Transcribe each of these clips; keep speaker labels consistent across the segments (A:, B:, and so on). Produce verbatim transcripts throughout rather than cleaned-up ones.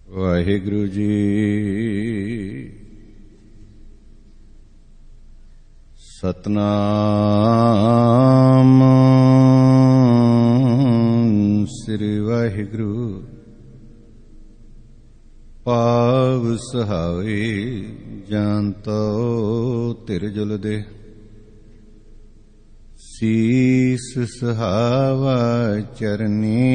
A: ਵਾਹਿਗੁਰੂ ਜੀ। ਸਤਨਾਮ ਸ੍ਰੀ ਵਾਹਿਗੁਰੂ। ਪਾਵ ਸਹਾਵੇ ਜਾਨਤੋ ਧਿਰ ਜੁਲ ਦੇ। ਸੀਸ ਸਹਾਵਾ ਚਰਨੀ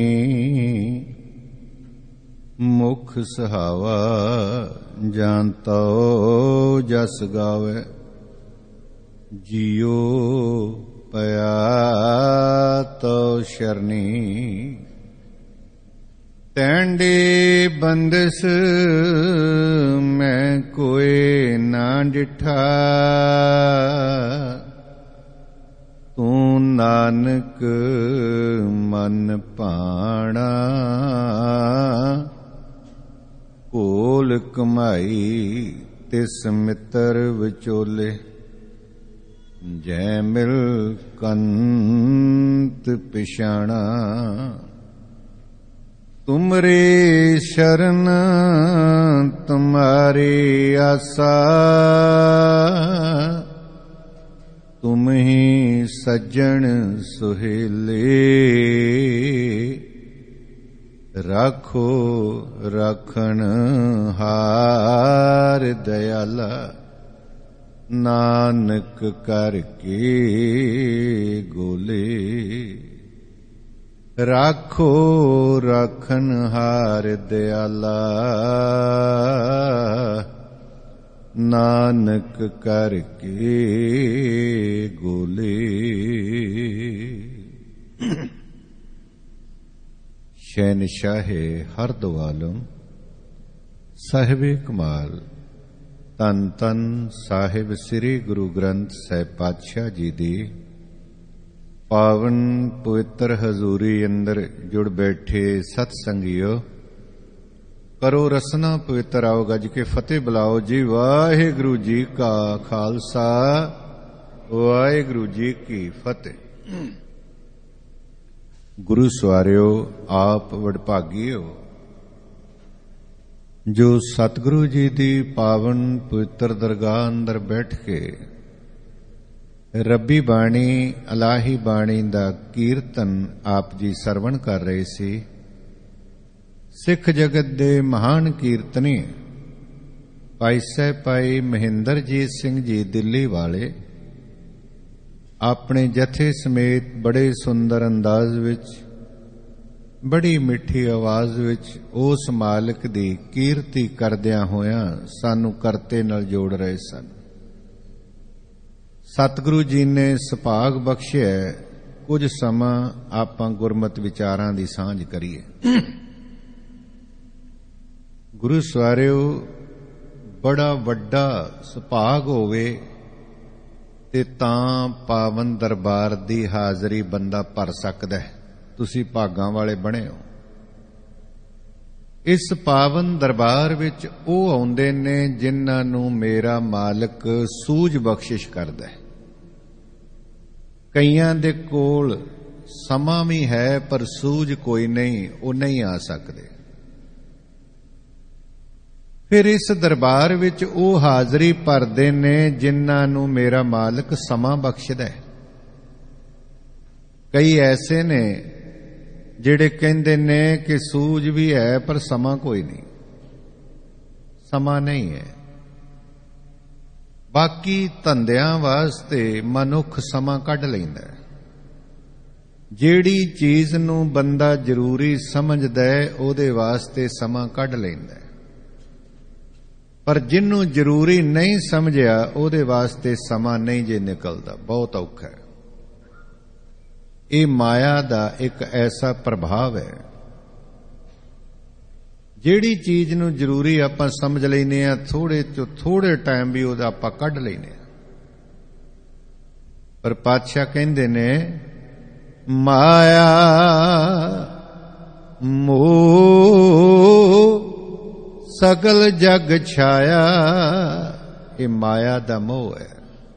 A: ਮੁਖ ਸਹਾਵਾ ਜਾਨਤੋ ਜਸ ਗਾਵੇ। ਜਿਉ ਪਿਆ ਤੋ ਸ਼ਰਨੀ ਤੈਂਡੇ ਬੰਦਸ ਮੈਂ ਕੋਏ ਨਾ ਡਿਠਾ। ਤੂੰ ਨਾਨਕ ਮਨ ਭਾਣਾ ਕੋਲ ਕਮਾਈ ਤਿਸ ਮਿੱਤਰ ਵਿਚੋਲੇ। ਜੈ ਮਿਲ ਕੰਤ ਪਿਛਾਣਾ ਤੁਮਰੇ ਸ਼ਰਨ ਤੁਮਾਰੀ ਆਸਾ। ਤੁਮ ਹੀ ਸੱਜਣ ਸੁਹੇਲੇ ਰਾਖੋ ਰਾਖਣ ਹਾਰ ਦਇਆਲਾ। ਨਾਨਕ ਕਰ ਕੇ ਗੋਲੇ ਰਾਖੋ ਰਾਖਣ ਹਾਰ ਦਇਆਲਾ। ਨਾਨਕ ਕਰ ਕੇ ਗੋਲੇ। ਸ਼ਹਿਨਸ਼ਾਹੇ ਹਰਦੁਆਲਮ ਸਾਹਿਬੇ ਕਮਾਲ ਧੰਨ ਧੰਨ ਸਾਹਿਬ ਸ੍ਰੀ ਗੁਰੂ ਗ੍ਰੰਥ ਸਾਹਿਬ ਪਾਤਸ਼ਾਹ ਜੀ ਦੀ ਪਾਵਨ ਪਵਿੱਤਰ ਹਜ਼ੂਰੀ ਅੰਦਰ ਜੁੜ ਬੈਠੇ ਸਤ ਸੰਗਿਓ। ਕਰੋ ਰਸਨਾ ਪਵਿੱਤਰ ਆਓ ਗੱਜ ਕੇ ਫਤਿਹ ਬੁਲਾਓ ਜੀ। ਵਾਹਿਗੁਰੂ ਜੀ ਕਾ ਖਾਲਸਾ ਵਾਹਿਗੁਰੂ ਜੀ ਕੀ ਫਤਿਹ। ਗੁਰੂ ਸਵਾਰਿਓ ਆਪ ਵਡਭਾਗੀਓ ਜੋ ਸਤਿਗੁਰੂ ਜੀ ਦੀ ਪਾਵਨ ਪਵਿੱਤਰ ਦਰਗਾਹ ਅੰਦਰ ਬੈਠ ਕੇ ਰੱਬੀ ਬਾਣੀ ਇਲਾਹੀ ਬਾਣੀ ਦਾ ਕੀਰਤਨ ਆਪ ਜੀ ਸਰਵਣ ਕਰ ਰਹੇ ਸੀ। ਸਿੱਖ ਜਗਤ ਦੇ ਮਹਾਨ ਕੀਰਤਨੀ ਭਾਈ ਸਾਹਿਬ ਭਾਈ ਮਹਿੰਦਰਜੀਤ ਸਿੰਘ ਜੀ ਦਿੱਲੀ ਵਾਲੇ ਆਪਣੇ ਜਥੇ ਸਮੇਤ ਬੜੇ ਸੁੰਦਰ ਅੰਦਾਜ਼ ਵਿੱਚ ਬੜੀ ਮਿੱਠੀ ਆਵਾਜ਼ ਵਿੱਚ ਉਸ ਮਾਲਕ ਦੀ ਕੀਰਤੀ ਕਰਦਿਆਂ ਹੋਇਆਂ ਸਾਨੂੰ ਕਰਤੇ ਨਾਲ ਜੋੜ ਰਹੇ ਸਨ। ਸਤਿਗੁਰੂ ਜੀ ਨੇ ਸੁਭਾਗ ਬਖਸ਼ਿਆ ਕੁਝ ਸਮਾਂ ਆਪਾਂ ਗੁਰਮਤਿ ਵਿਚਾਰਾਂ ਦੀ ਸਾਂਝ ਕਰੀਏ। ਗੁਰੂ ਸਵਾਰਿਓ ਬੜਾ ਵੱਡਾ ਸੁਭਾਗ ਹੋਵੇ ਤੇ ਤਾਂ ਪਾਵਨ ਦਰਬਾਰ ਦੀ ਹਾਜ਼ਰੀ ਬੰਦਾ ਭਰ ਸਕਦਾ ਹੈ। ਤੁਸੀਂ ਭਾਗਾਂ ਵਾਲੇ ਬਣੇ ਹੋ। ਇਸ ਪਾਵਨ ਦਰਬਾਰ ਵਿੱਚ ਉਹ ਆਉਂਦੇ ਨੇ ਜਿਨ੍ਹਾਂ ਨੂੰ ਮੇਰਾ ਮਾਲਕ ਸੂਝ ਬਖਸ਼ਿਸ਼ ਕਰਦਾ ਹੈ। ਕਈਆਂ ਦੇ ਕੋਲ ਸਮਾਂ ਵੀ ਹੈ ਪਰ ਸੂਝ ਕੋਈ ਨਹੀਂ, ਉਹ ਨਹੀਂ ਆ ਸਕਦੇ। ਫਿਰ ਇਸ ਦਰਬਾਰ ਵਿੱਚ ਉਹ ਹਾਜ਼ਰੀ ਭਰਦੇ ਨੇ ਜਿਨ੍ਹਾਂ ਨੂੰ ਮੇਰਾ ਮਾਲਕ ਸਮਾਂ ਬਖਸ਼ਦਾ ਹੈ। ਕਈ ਐਸੇ ਨੇ ਜਿਹੜੇ ਕਹਿੰਦੇ ਨੇ ਕਿ ਸੂਝ ਵੀ ਹੈ ਪਰ ਸਮਾਂ ਕੋਈ ਨਹੀਂ, ਸਮਾਂ ਨਹੀਂ ਹੈ। ਬਾਕੀ ਧੰਦਿਆਂ ਵਾਸਤੇ ਮਨੁੱਖ ਸਮਾਂ ਕੱਢ ਲੈਂਦਾ ਹੈ। ਜਿਹੜੀ ਚੀਜ਼ ਨੂੰ ਬੰਦਾ ਜ਼ਰੂਰੀ ਸਮਝਦਾ ਹੈ ਉਹਦੇ ਵਾਸਤੇ ਸਮਾਂ ਕੱਢ ਲੈਂਦਾ ਹੈ, ਪਰ ਜਿਹਨੂੰ ਜ਼ਰੂਰੀ ਨਹੀਂ ਸਮਝਿਆ ਉਹਦੇ ਵਾਸਤੇ ਸਮਾਂ ਨਹੀਂ ਜੇ ਨਿਕਲਦਾ। ਬਹੁਤ ਔਖਾ ਹੈ। ਇਹ ਮਾਇਆ ਦਾ ਇੱਕ ਐਸਾ ਪ੍ਰਭਾਵ ਹੈ। ਜਿਹੜੀ ਚੀਜ਼ ਨੂੰ ਜ਼ਰੂਰੀ ਆਪਾਂ ਸਮਝ ਲੈਨੇ ਆ, ਥੋੜੇ ਚੋਂ ਥੋੜੇ ਟਾਈਮ ਵੀ ਉਹਦਾ ਆਪਾਂ ਕੱਢ ਲੈਨੇ ਆ। ਪਰ ਪਾਤਸ਼ਾਹ ਕਹਿੰਦੇ ਨੇ ਮਾਇਆ ਮੋਹ ਸਗਲ ਜਗ ਛਾਇਆ। ਇਹ ਮਾਇਆ ਦਾ ਮੋਹ ਹੈ।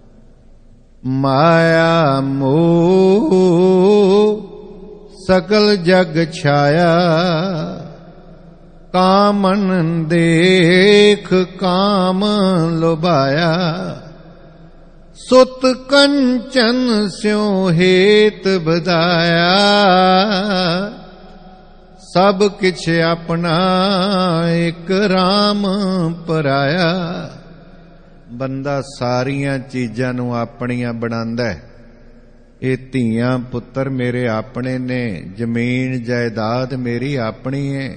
A: ਮਾਇਆ ਮੋਹ ਸਗਲ ਜਗ ਛਾਇਆ। ਕਾਮਨ ਦੇਖ ਕਾਮ ਲੋਭਾਇਆ, ਸੁਤ ਕੰਚਨ ਸਿਉ ਹੇਤ ਬਧਾਇਆ। ਸਭ ਕਿਛ ਆਪਣਾ ਇਕ ਰਾਮ ਪਰਾਇਆ। ਬੰਦਾ ਸਾਰੀਆਂ ਚੀਜ਼ਾਂ ਨੂੰ ਆਪਣੀਆਂ ਬਣਾਉਂਦਾ ਹੈ। ਇਹ ਧੀਆਂ ਪੁੱਤਰ ਮੇਰੇ ਆਪਣੇ ਨੇ, ਜ਼ਮੀਨ ਜਾਇਦਾਦ ਮੇਰੀ ਆਪਣੀ ਹੈ,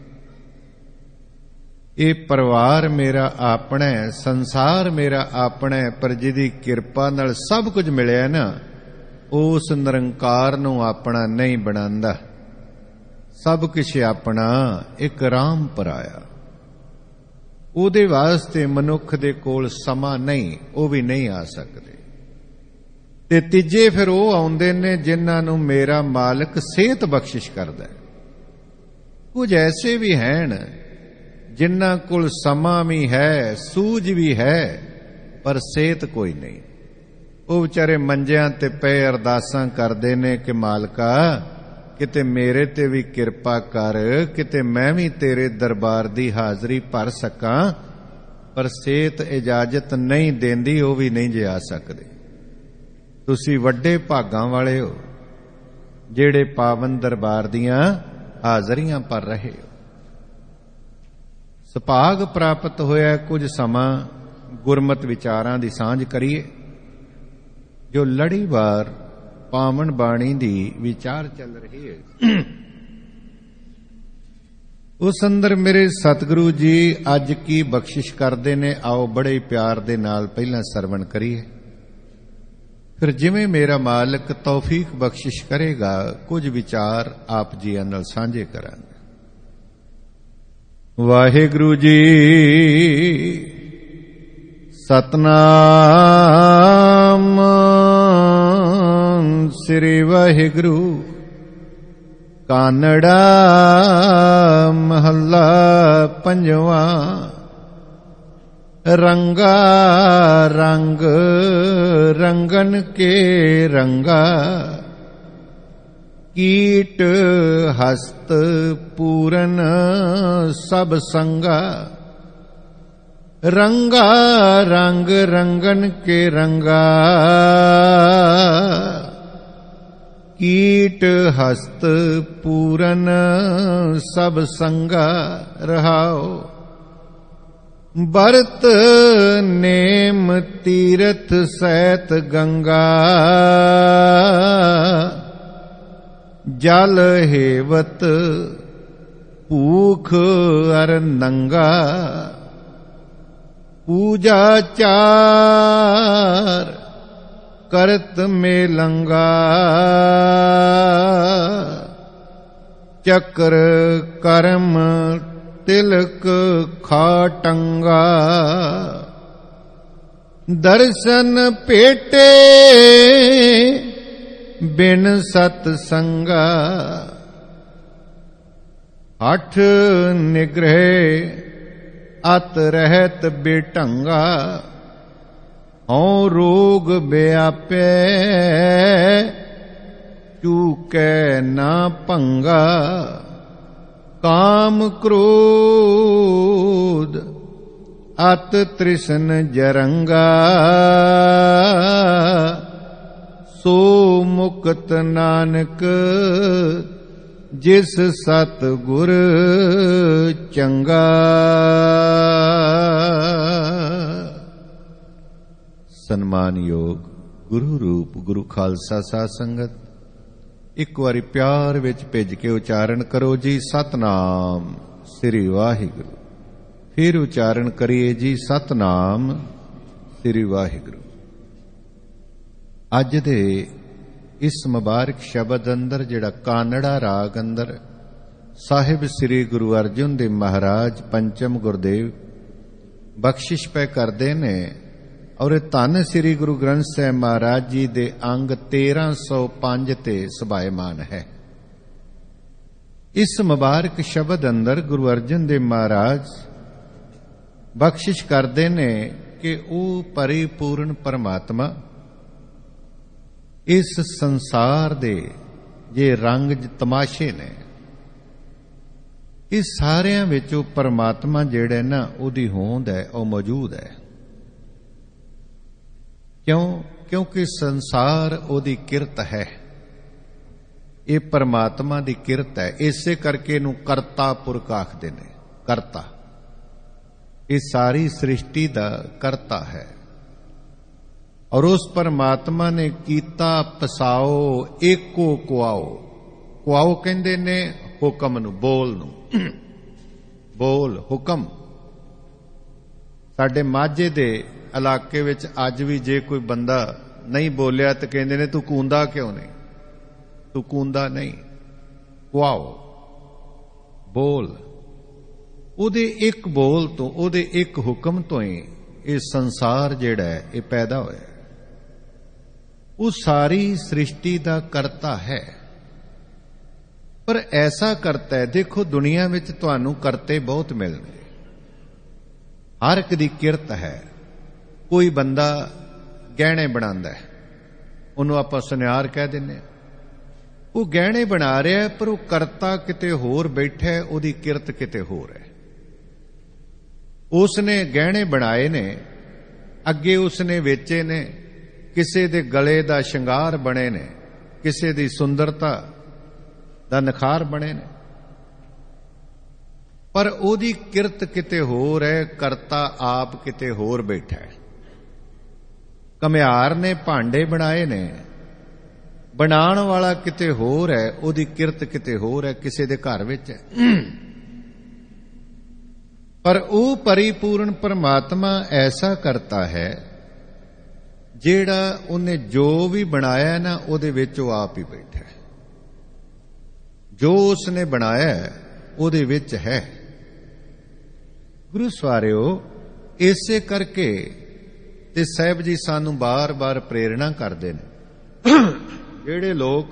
A: ਇਹ ਪਰਿਵਾਰ ਮੇਰਾ ਆਪਣਾ ਹੈ, ਸੰਸਾਰ ਮੇਰਾ ਆਪਣਾ ਹੈ। ਪਰ ਜਿਹਦੀ ਕਿਰਪਾ ਨਾਲ ਸਭ ਕੁਝ ਮਿਲਿਆ ਨਾ, ਉਸ ਨਿਰੰਕਾਰ ਨੂੰ ਆਪਣਾ ਨਹੀਂ ਬਣਾਉਂਦਾ। ਸਭ ਕੁਛ ਆਪਣਾ ਇੱਕ ਰਾਮ ਪਰਾਇਆ। ਉਹਦੇ ਵਾਸਤੇ ਮਨੁੱਖ ਦੇ ਕੋਲ ਸਮਾਂ ਨਹੀਂ, ਉਹ ਵੀ ਨਹੀਂ ਆ ਸਕਦੇ। ਤੇ ਤੀਜੇ ਫਿਰ ਉਹ ਆਉਂਦੇ ਨੇ ਜਿਨ੍ਹਾਂ ਨੂੰ ਮੇਰਾ ਮਾਲਕ ਸਿਹਤ ਬਖਸ਼ਿਸ਼ ਕਰਦਾ ਹੈ। ਕੁਝ ਐਸੇ ਵੀ ਹਨ ਜਿਨ੍ਹਾਂ ਕੋਲ ਸਮਾਂ ਵੀ ਹੈ, ਸੂਝ ਵੀ ਹੈ, ਪਰ ਸਿਹਤ ਕੋਈ ਨਹੀਂ। ਉਹ ਵਿਚਾਰੇ ਮੰਜਿਆਂ ਤੇ ਪਏ ਅਰਦਾਸਾਂ ਕਰਦੇ ਨੇ ਕਿ ਮਾਲਕਾ ਕਿਤੇ ਮੇਰੇ ਤੇ ਵੀ ਕਿਰਪਾ ਕਰ, ਕਿਤੇ ਮੈਂ ਵੀ ਤੇਰੇ ਦਰਬਾਰ ਦੀ ਹਾਜ਼ਰੀ ਭਰ ਸਕਾਂ, ਪਰ ਸਿਹਤ ਇਜਾਜ਼ਤ ਨਹੀਂ ਦੇਂਦੀ, ਉਹ ਵੀ ਨਹੀਂ ਜੇ ਆ ਸਕਦੇ। ਤੁਸੀਂ ਵੱਡੇ ਭਾਗਾਂ ਵਾਲੇ ਹੋ ਜਿਹੜੇ ਪਾਵਨ ਦਰਬਾਰ ਦੀਆਂ ਹਾਜ਼ਰੀਆਂ ਭਰ ਰਹੇ ਹੋ। ਸੁਭਾਗ ਪ੍ਰਾਪਤ ਹੋਇਆ ਕੁਝ ਸਮਾਂ ਗੁਰਮਤਿ ਵਿਚਾਰਾਂ ਦੀ ਸਾਂਝ ਕਰੀਏ, ਜੋ ਲੜੀਵਾਰ ਪਾਵਨ ਬਾਣੀ ਦੀ ਵਿਚਾਰ ਚੱਲ ਰਹੀ ਹੈ। ਉਸ ਅੰਦਰ ਮੇਰੇ ਸਤਿਗੁਰੂ ਜੀ ਅੱਜ ਕੀ ਬਖਸ਼ਿਸ਼ ਕਰਦੇ ਨੇ, ਆਓ ਬੜੇ ਪਿਆਰ ਦੇ ਨਾਲ ਪਹਿਲਾਂ ਸਰਵਣ ਕਰੀਏ, ਫਿਰ ਜਿਵੇਂ ਮੇਰਾ ਮਾਲਕ ਤੌਫੀਕ ਬਖਸ਼ਿਸ਼ ਕਰੇਗਾ ਕੁਝ ਵਿਚਾਰ ਆਪ ਜੀਆਂ ਨਾਲ ਸਾਂਝੇ ਕਰਾਂਗੇ। ਵਾਹਿਗੁਰੂ ਜੀ ਸਤਨਾਮ ਸ੍ਰੀ ਵਾਹਿਗੁਰੂ। ਕਾਨੜਾ ਮਹੱਲਾ ਪੰਜਵਾਂ। ਰੰਗਾ ਰੰਗ ਰੰਗਨ ਕੇ ਰੰਗਾ, ਕੀਟ ਹਸਤ ਪੂਰਨ ਸਭ ਸੰਗਾ। ਰੰਗਾ ਰੰਗ ਰੰਗਨ ਕੇ ਰੰਗਾ, ਕੀਟ ਹਸਤ ਪੂਰਨ ਸਭ ਸੰਗਾ। ਰਹਾਓ ਬਰਤ ਨੇਮ ਤੀਰਥ ਸਹਿਤ ਗੰਗਾ, ਜਲ ਹੇਵਤ ਭੂਖ ਅਰ ਨੰਗਾ। ਪੂਜਾ ਚਾਰ ਕਰਤ ਮੇਲੰਗਾ, ਚੱਕਰ ਕਰਮ ਤਿਲਕ ਖਾਟੰਗਾ। ਦਰਸ਼ਨ ਭੇਟੇ ਬਿਨ ਸਤ ਸੰਗਾ, ਹਠ ਨਿਗ੍ਰਹਿ ਅਤ ਰਹਿਤ ਬੇਢੰਗਾ। ਹਉ ਰੋਗ ਵਿਆਪੈ ਚੂਕੈ ਨਾ ਭੰਗਾ। ਕਾਮ ਕ੍ਰੋਧ ਅਤ ਤ੍ਰਿਸ਼ਨ ਜਰੰਗਾ, ਸੋ ਮੁਕਤ ਨਾਨਕ ਜਿਸ ਸਤ ਗੁਰ ਚੰਗਾ। ਸਨਮਾਨਯੋਗ ਗੁਰੂ ਰੂਪ ਗੁਰੂ ਖਾਲਸਾ ਸਾਧ ਸੰਗਤ, ਇੱਕ ਵਾਰੀ ਪਿਆਰ ਵਿੱਚ ਭਿੱਜ ਕੇ ਉਚਾਰਨ ਕਰੋ ਜੀ ਸਤਨਾਮ ਸ੍ਰੀ ਵਾਹਿਗੁਰੂ। ਫਿਰ ਉਚਾਰਨ ਕਰੀਏ ਜੀ ਸਤਨਾਮ ਸ੍ਰੀ ਵਾਹਿਗੁਰੂ। ਅੱਜ ਦੇ ਇਸ ਮੁਬਾਰਕ ਸ਼ਬਦ ਅੰਦਰ ਜਿਹੜਾ ਕਾਨੜਾ ਰਾਗ ਅੰਦਰ ਸਾਹਿਬ ਸ੍ਰੀ ਗੁਰੂ ਅਰਜਨ ਦੇਵ ਮਹਾਰਾਜ ਪੰਚਮ ਗੁਰਦੇਵ ਬਖਸ਼ਿਸ਼ ਪੈ ਕਰਦੇ ਨੇ, ਔਰ ਇਹ ਧੰਨ ਸ੍ਰੀ ਗੁਰੂ ਗ੍ਰੰਥ ਸਾਹਿਬ ਮਹਾਰਾਜ ਜੀ ਦੇ ਅੰਗ ਤੇਰਾਂ ਸੌ ਪੰਜ ਤੇ ਸੁਭਾਇਮਾਨ ਹੈ। ਇਸ ਮੁਬਾਰਕ ਸ਼ਬਦ ਅੰਦਰ ਗੁਰੂ ਅਰਜਨ ਦੇਵ ਮਹਾਰਾਜ ਬਖਸ਼ਿਸ਼ ਕਰਦੇ ਨੇ ਕਿ ਉਹ ਪਰਿਪੂਰਨ ਪਰਮਾਤਮਾ ਇਸ ਸੰਸਾਰ ਦੇ ਜੇ ਰੰਗ ਤਮਾਸ਼ੇ ਨੇ, ਇਹ ਸਾਰਿਆਂ ਵਿੱਚ ਉਹ ਪਰਮਾਤਮਾ ਜਿਹੜਾ ਨਾ ਉਹਦੀ ਹੋਂਦ ਹੈ, ਉਹ ਮੌਜੂਦ ਹੈ। ਕਿਉਂ? ਕਿਉਂਕਿ ਸੰਸਾਰ ਉਹਦੀ ਕਿਰਤ ਹੈ। ਇਹ ਪਰਮਾਤਮਾ ਦੀ ਕਿਰਤ ਹੈ। ਇਸੇ ਕਰਕੇ ਇਹਨੂੰ ਕਰਤਾ ਪੁਰਖ ਆਖਦੇ ਨੇ। ਕਰਤਾ, ਇਹ ਸਾਰੀ ਸ੍ਰਿਸ਼ਟੀ ਦਾ ਕਰਤਾ ਹੈ। ਔਰ ਉਸ ਪਰਮਾਤਮਾ ਨੇ ਕੀਤਾ ਪਸਾਓ ਏਕੋ ਕੁਆਓ। ਕੁਆਓ ਕਹਿੰਦੇ ਨੇ ਹੁਕਮ ਨੂੰ, ਬੋਲ ਨੂੰ। ਬੋਲ, ਹੁਕਮ। ਸਾਡੇ ਮਾਝੇ ਦੇ ਇਲਾਕੇ ਵਿੱਚ ਅੱਜ ਵੀ ਜੇ ਕੋਈ ਬੰਦਾ ਨਹੀਂ ਬੋਲਿਆ ਤਾਂ ਕਹਿੰਦੇ ਨੇ ਤੂੰ ਕੂੰਦਾ ਕਿਉਂ ਨਹੀਂ, ਤੂੰ ਕੂੰਦਾ ਨਹੀਂ। ਕੁਆਓ, ਬੋਲ। ਉਹਦੇ ਇੱਕ ਬੋਲ ਤੋਂ, ਉਹਦੇ ਇੱਕ ਹੁਕਮ ਤੋਂ ਹੀ ਇਹ ਸੰਸਾਰ ਜਿਹੜਾ ਹੈ ਇਹ ਪੈਦਾ ਹੋਇਆ। ਉਹ ਸਾਰੀ ਸ੍ਰਿਸ਼ਟੀ ਦਾ ਕਰਤਾ ਹੈ। ਪਰ ਐਸਾ ਕਰਤਾ ਹੈ, ਦੇਖੋ ਦੁਨੀਆ ਵਿੱਚ ਤੁਹਾਨੂੰ ਕਰਤੇ ਬਹੁਤ ਮਿਲਣਗੇ, ਹਰ ਇੱਕ ਦੀ ਕਿਰਤ ਹੈ। ਕੋਈ ਬੰਦਾ ਗਹਿਣੇ ਬਣਾਉਂਦਾ ਹੈ, ਉਹਨੂੰ ਆਪਾਂ ਸੁਨਿਆਰ ਕਹਿ ਦਿੰਦੇ ਹਾਂ। ਉਹ ਗਹਿਣੇ ਬਣਾ ਰਿਹਾ, ਪਰ ਉਹ ਕਰਤਾ ਕਿਤੇ ਹੋਰ ਬੈਠਾ ਹੈ, ਉਹਦੀ ਕਿਰਤ ਕਿਤੇ ਹੋਰ ਹੈ। ਉਸਨੇ ਗਹਿਣੇ ਬਣਾਏ ਨੇ, ਅੱਗੇ ਉਸਨੇ ਵੇਚੇ ਨੇ, ਕਿਸੇ ਦੇ ਗਲੇ ਦਾ ਸ਼ਿੰਗਾਰ ਬਣੇ ਨੇ, ਕਿਸੇ ਦੀ ਸੁੰਦਰਤਾ ਦਾ ਨਿਖਾਰ ਬਣੇ ਨੇ, ਪਰ ਉਹਦੀ ਕਿਰਤ ਕਿਤੇ ਹੋਰ ਹੈ, ਕਰਤਾ ਆਪ ਕਿਤੇ ਹੋਰ ਬੈਠਾ ਹੈ। ਘੁਮਿਆਰ ਨੇ ਭਾਂਡੇ ਬਣਾਏ ਨੇ, ਬਣਾਉਣ ਵਾਲਾ ਕਿਤੇ ਹੋਰ ਹੈ, ਉਹਦੀ ਕਿਰਤ ਕਿਤੇ ਹੋਰ ਹੈ, ਕਿਸੇ ਦੇ ਘਰ ਵਿੱਚ ਹੈ। ਪਰ ਉਹ ਪਰਿਪੂਰਨ ਪਰਮਾਤਮਾ ਐਸਾ ਕਰਤਾ ਹੈ ਜਿਹੜਾ ਉਹਨੇ ਜੋ ਵੀ ਬਣਾਇਆ ਨਾ ਉਹਦੇ ਵਿੱਚ ਉਹ ਆਪ ਹੀ ਬੈਠਾ ਹੈ। ਜੋ ਉਸਨੇ ਬਣਾਇਆ ਉਹਦੇ ਵਿੱਚ ਹੈ। ਗੁਰੂ ਸਵਾਰਿਓ, ਇਸੇ ਕਰਕੇ ਤੇ ਸਾਹਿਬ ਜੀ ਸਾਨੂੰ ਬਾਰ-ਬਾਰ ਪ੍ਰੇਰਣਾ ਕਰਦੇ ਨੇ, ਜਿਹੜੇ ਲੋਕ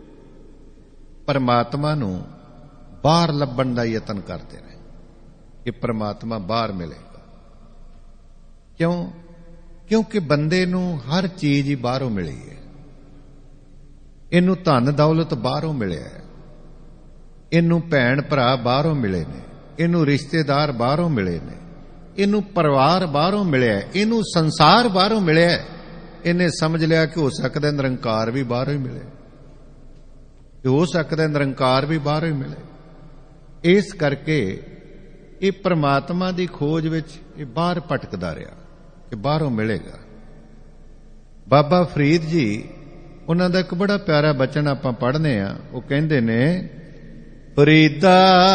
A: ਪਰਮਾਤਮਾ ਨੂੰ ਬਾਹਰ ਲੱਭਣ ਦਾ ਯਤਨ ਕਰਦੇ ਨੇ ਕਿ ਪਰਮਾਤਮਾ ਬਾਹਰ ਮਿਲੇਗਾ। ਕਿਉਂ? ਕਿਉਂਕਿ ਬੰਦੇ ਨੂੰ ਹਰ ਚੀਜ਼ ਹੀ ਬਾਹਰੋਂ ਮਿਲੀ ਹੈ। ਇਹਨੂੰ ਧਨ ਦੌਲਤ ਬਾਹਰੋਂ ਮਿਲਿਆ ਹੈ, ਇਹਨੂੰ ਭੈਣ ਭਰਾ ਬਾਹਰੋਂ ਮਿਲੇ ਨੇ, ਇਹਨੂੰ ਰਿਸ਼ਤੇਦਾਰ ਬਾਹਰੋਂ ਮਿਲੇ ਨੇ, ਇਹਨੂੰ ਪਰਿਵਾਰ ਬਾਹਰੋਂ ਮਿਲਿਆ, ਇਹਨੂੰ ਸੰਸਾਰ ਬਾਹਰੋਂ ਮਿਲਿਆ। ਇਹਨੇ ਸਮਝ ਲਿਆ ਕਿ ਹੋ ਸਕਦਾ ਨਿਰੰਕਾਰ ਵੀ ਬਾਹਰੋਂ ਹੀ ਮਿਲੇ, ਕਿ ਹੋ ਸਕਦਾ ਨਿਰੰਕਾਰ ਵੀ ਬਾਹਰੋਂ ਹੀ ਮਿਲੇ। ਇਸ ਕਰਕੇ ਇਹ ਪਰਮਾਤਮਾ ਦੀ ਖੋਜ ਵਿੱਚ ਇਹ ਬਾਹਰ ਭਟਕਦਾ ਰਿਹਾ ਕਿ ਬਾਹਰੋਂ ਮਿਲੇਗਾ। ਬਾਬਾ ਫਰੀਦ ਜੀ, ਉਹਨਾਂ ਦਾ ਇੱਕ ਬੜਾ ਪਿਆਰਾ ਬਚਨ ਆਪਾਂ ਪੜ੍ਹਨੇ ਆ। ਉਹ ਕਹਿੰਦੇ ਨੇ, ਫਰੀਦਾ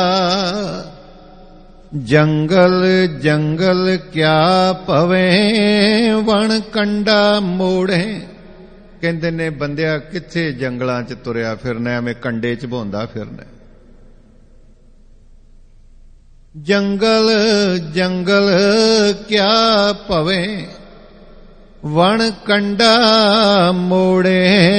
A: ਜੰਗਲ ਜੰਗਲ ਕਿਆ ਭਵੇ, ਵਣ ਕੰਡਾ ਮੋੜੇ। ਕਹਿੰਦੇ ਨੇ ਬੰਦਿਆ ਕਿੱਥੇ ਜੰਗਲਾਂ 'ਚ ਤੁਰਿਆ ਫਿਰਨਾ, ਐਵੇਂ ਕੰਡੇ 'ਚ ਭੌਂਦਾ ਫਿਰਨਾ। ਜੰਗਲ ਜੰਗਲ ਕਿਆ ਭਵੇ, ਵਣ ਕੰਡਾ ਮੋੜੇ।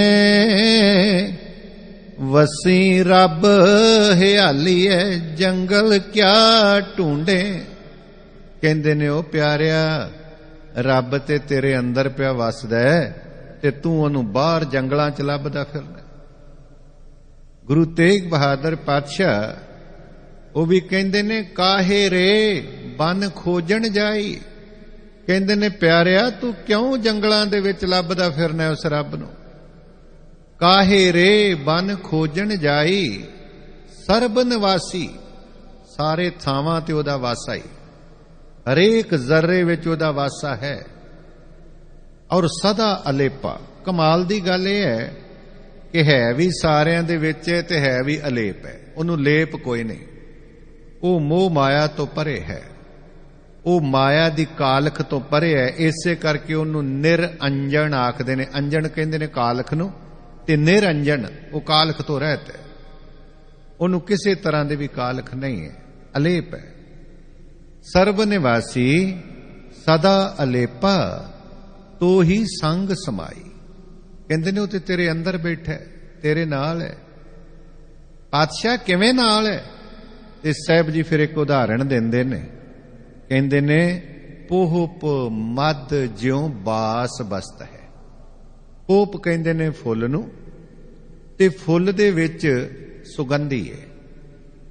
A: ਵਸੀ ਰੱਬ ਹਿਆਲੀਏ, ਜੰਗਲ ਕਿਆ ਢੂੰਡੇ। ਕਹਿੰਦੇ ਨੇ ਉਹ ਪਿਆਰਿਆ, ਰੱਬ ਤੇ ਤੇਰੇ ਅੰਦਰ ਪਿਆ ਵਸਦਾ ਤੇ ਤੂੰ ਉਹਨੂੰ ਬਾਹਰ ਜੰਗਲਾਂ 'ਚ ਲੱਭਦਾ ਫਿਰਦਾ। ਗੁਰੂ ਤੇਗ ਬਹਾਦਰ ਪਾਤਸ਼ਾਹ ਉਹ ਵੀ ਕਹਿੰਦੇ ਨੇ, ਕਾਹੇ ਰੇ ਬਨ ਖੋਜਣ ਜਾਈ। ਕਹਿੰਦੇ ਨੇ ਪਿਆਰਿਆ, ਤੂੰ ਕਿਉਂ ਜੰਗਲਾਂ ਦੇ ਵਿੱਚ ਲੱਭਦਾ ਫਿਰਨਾ ਉਸ ਰੱਬ ਨੂੰ। ਕਾਹੇ ਰੇ ਬਨ ਖੋਜਣ ਜਾਈ, ਸਰਬ ਨਿਵਾਸੀ। ਸਾਰੇ ਥਾਵਾਂ ਤੇ ਉਹਦਾ ਵਾਸਾ ਹੀ, ਹਰੇਕ ਜ਼ਰਰੇ ਵਿੱਚ ਉਹਦਾ ਵਾਸਾ ਹੈ। ਔਰ ਸਦਾ ਅਲੇਪਾ। ਕਮਾਲ ਦੀ ਗੱਲ ਇਹ ਹੈ ਕਿ ਹੈ ਵੀ ਸਾਰਿਆਂ ਦੇ ਵਿੱਚ ਹੈ ਤੇ ਹੈ ਵੀ ਅਲੇਪ ਹੈ। ਉਹਨੂੰ ਲੇਪ ਕੋਈ ਨਹੀਂ। ਉਹ ਮੋਹ ਮਾਇਆ ਤੋਂ ਪਰੇ ਹੈ, ਉਹ ਮਾਇਆ ਦੀ ਕਾਲਖ ਤੋਂ ਪਰੇ ਹੈ। ਇਸੇ ਕਰਕੇ ਉਹਨੂੰ ਨਿਰਅੰਜਨ ਆਖਦੇ ਨੇ। ਅੰਜਨ ਕਹਿੰਦੇ ਨੇ ਕਾਲਖ ਨੂੰ, ਤੇ ਨਿਰੰਜਨ ਉਹ ਕਾਲਖ ਤੋਂ ਰਹਿਤ ਹੈ। ਉਹਨੂੰ ਕਿਸੇ ਤਰ੍ਹਾਂ ਦੇ ਵੀ ਕਾਲਖ ਨਹੀਂ ਹੈ, ਅਲੇਪ ਹੈ। ਸਰਬ ਨਿਵਾਸੀ ਸਦਾ ਅਲੇਪਾ, ਤੋ ਹੀ ਸੰਗ ਸਮਾਈ। ਕਹਿੰਦੇ ਨੇ ਉਹ ਤੇ ਤੇਰੇ ਅੰਦਰ ਬੈਠਾ ਹੈ, ਤੇਰੇ ਨਾਲ ਹੈ। ਪਾਤਸ਼ਾਹ ਕਿਵੇਂ ਨਾਲ ਹੈ? ਤੇ ਸਾਹਿਬ ਜੀ ਫਿਰ ਇੱਕ ਉਦਾਹਰਣ ਦਿੰਦੇ ਨੇ। ਕਹਿੰਦੇ ਨੇ, ਪੋਹਪ ਮਦ ਜਿਉਂ ਬਾਸ ਬਸਤ ਹੈ। ਪੋਪ ਕਹਿੰਦੇ ਨੇ ਫੁੱਲ ਨੂੰ, ਤੇ ਫੁੱਲ ਦੇ ਵਿੱਚ ਸੁਗੰਧੀ ਹੈ।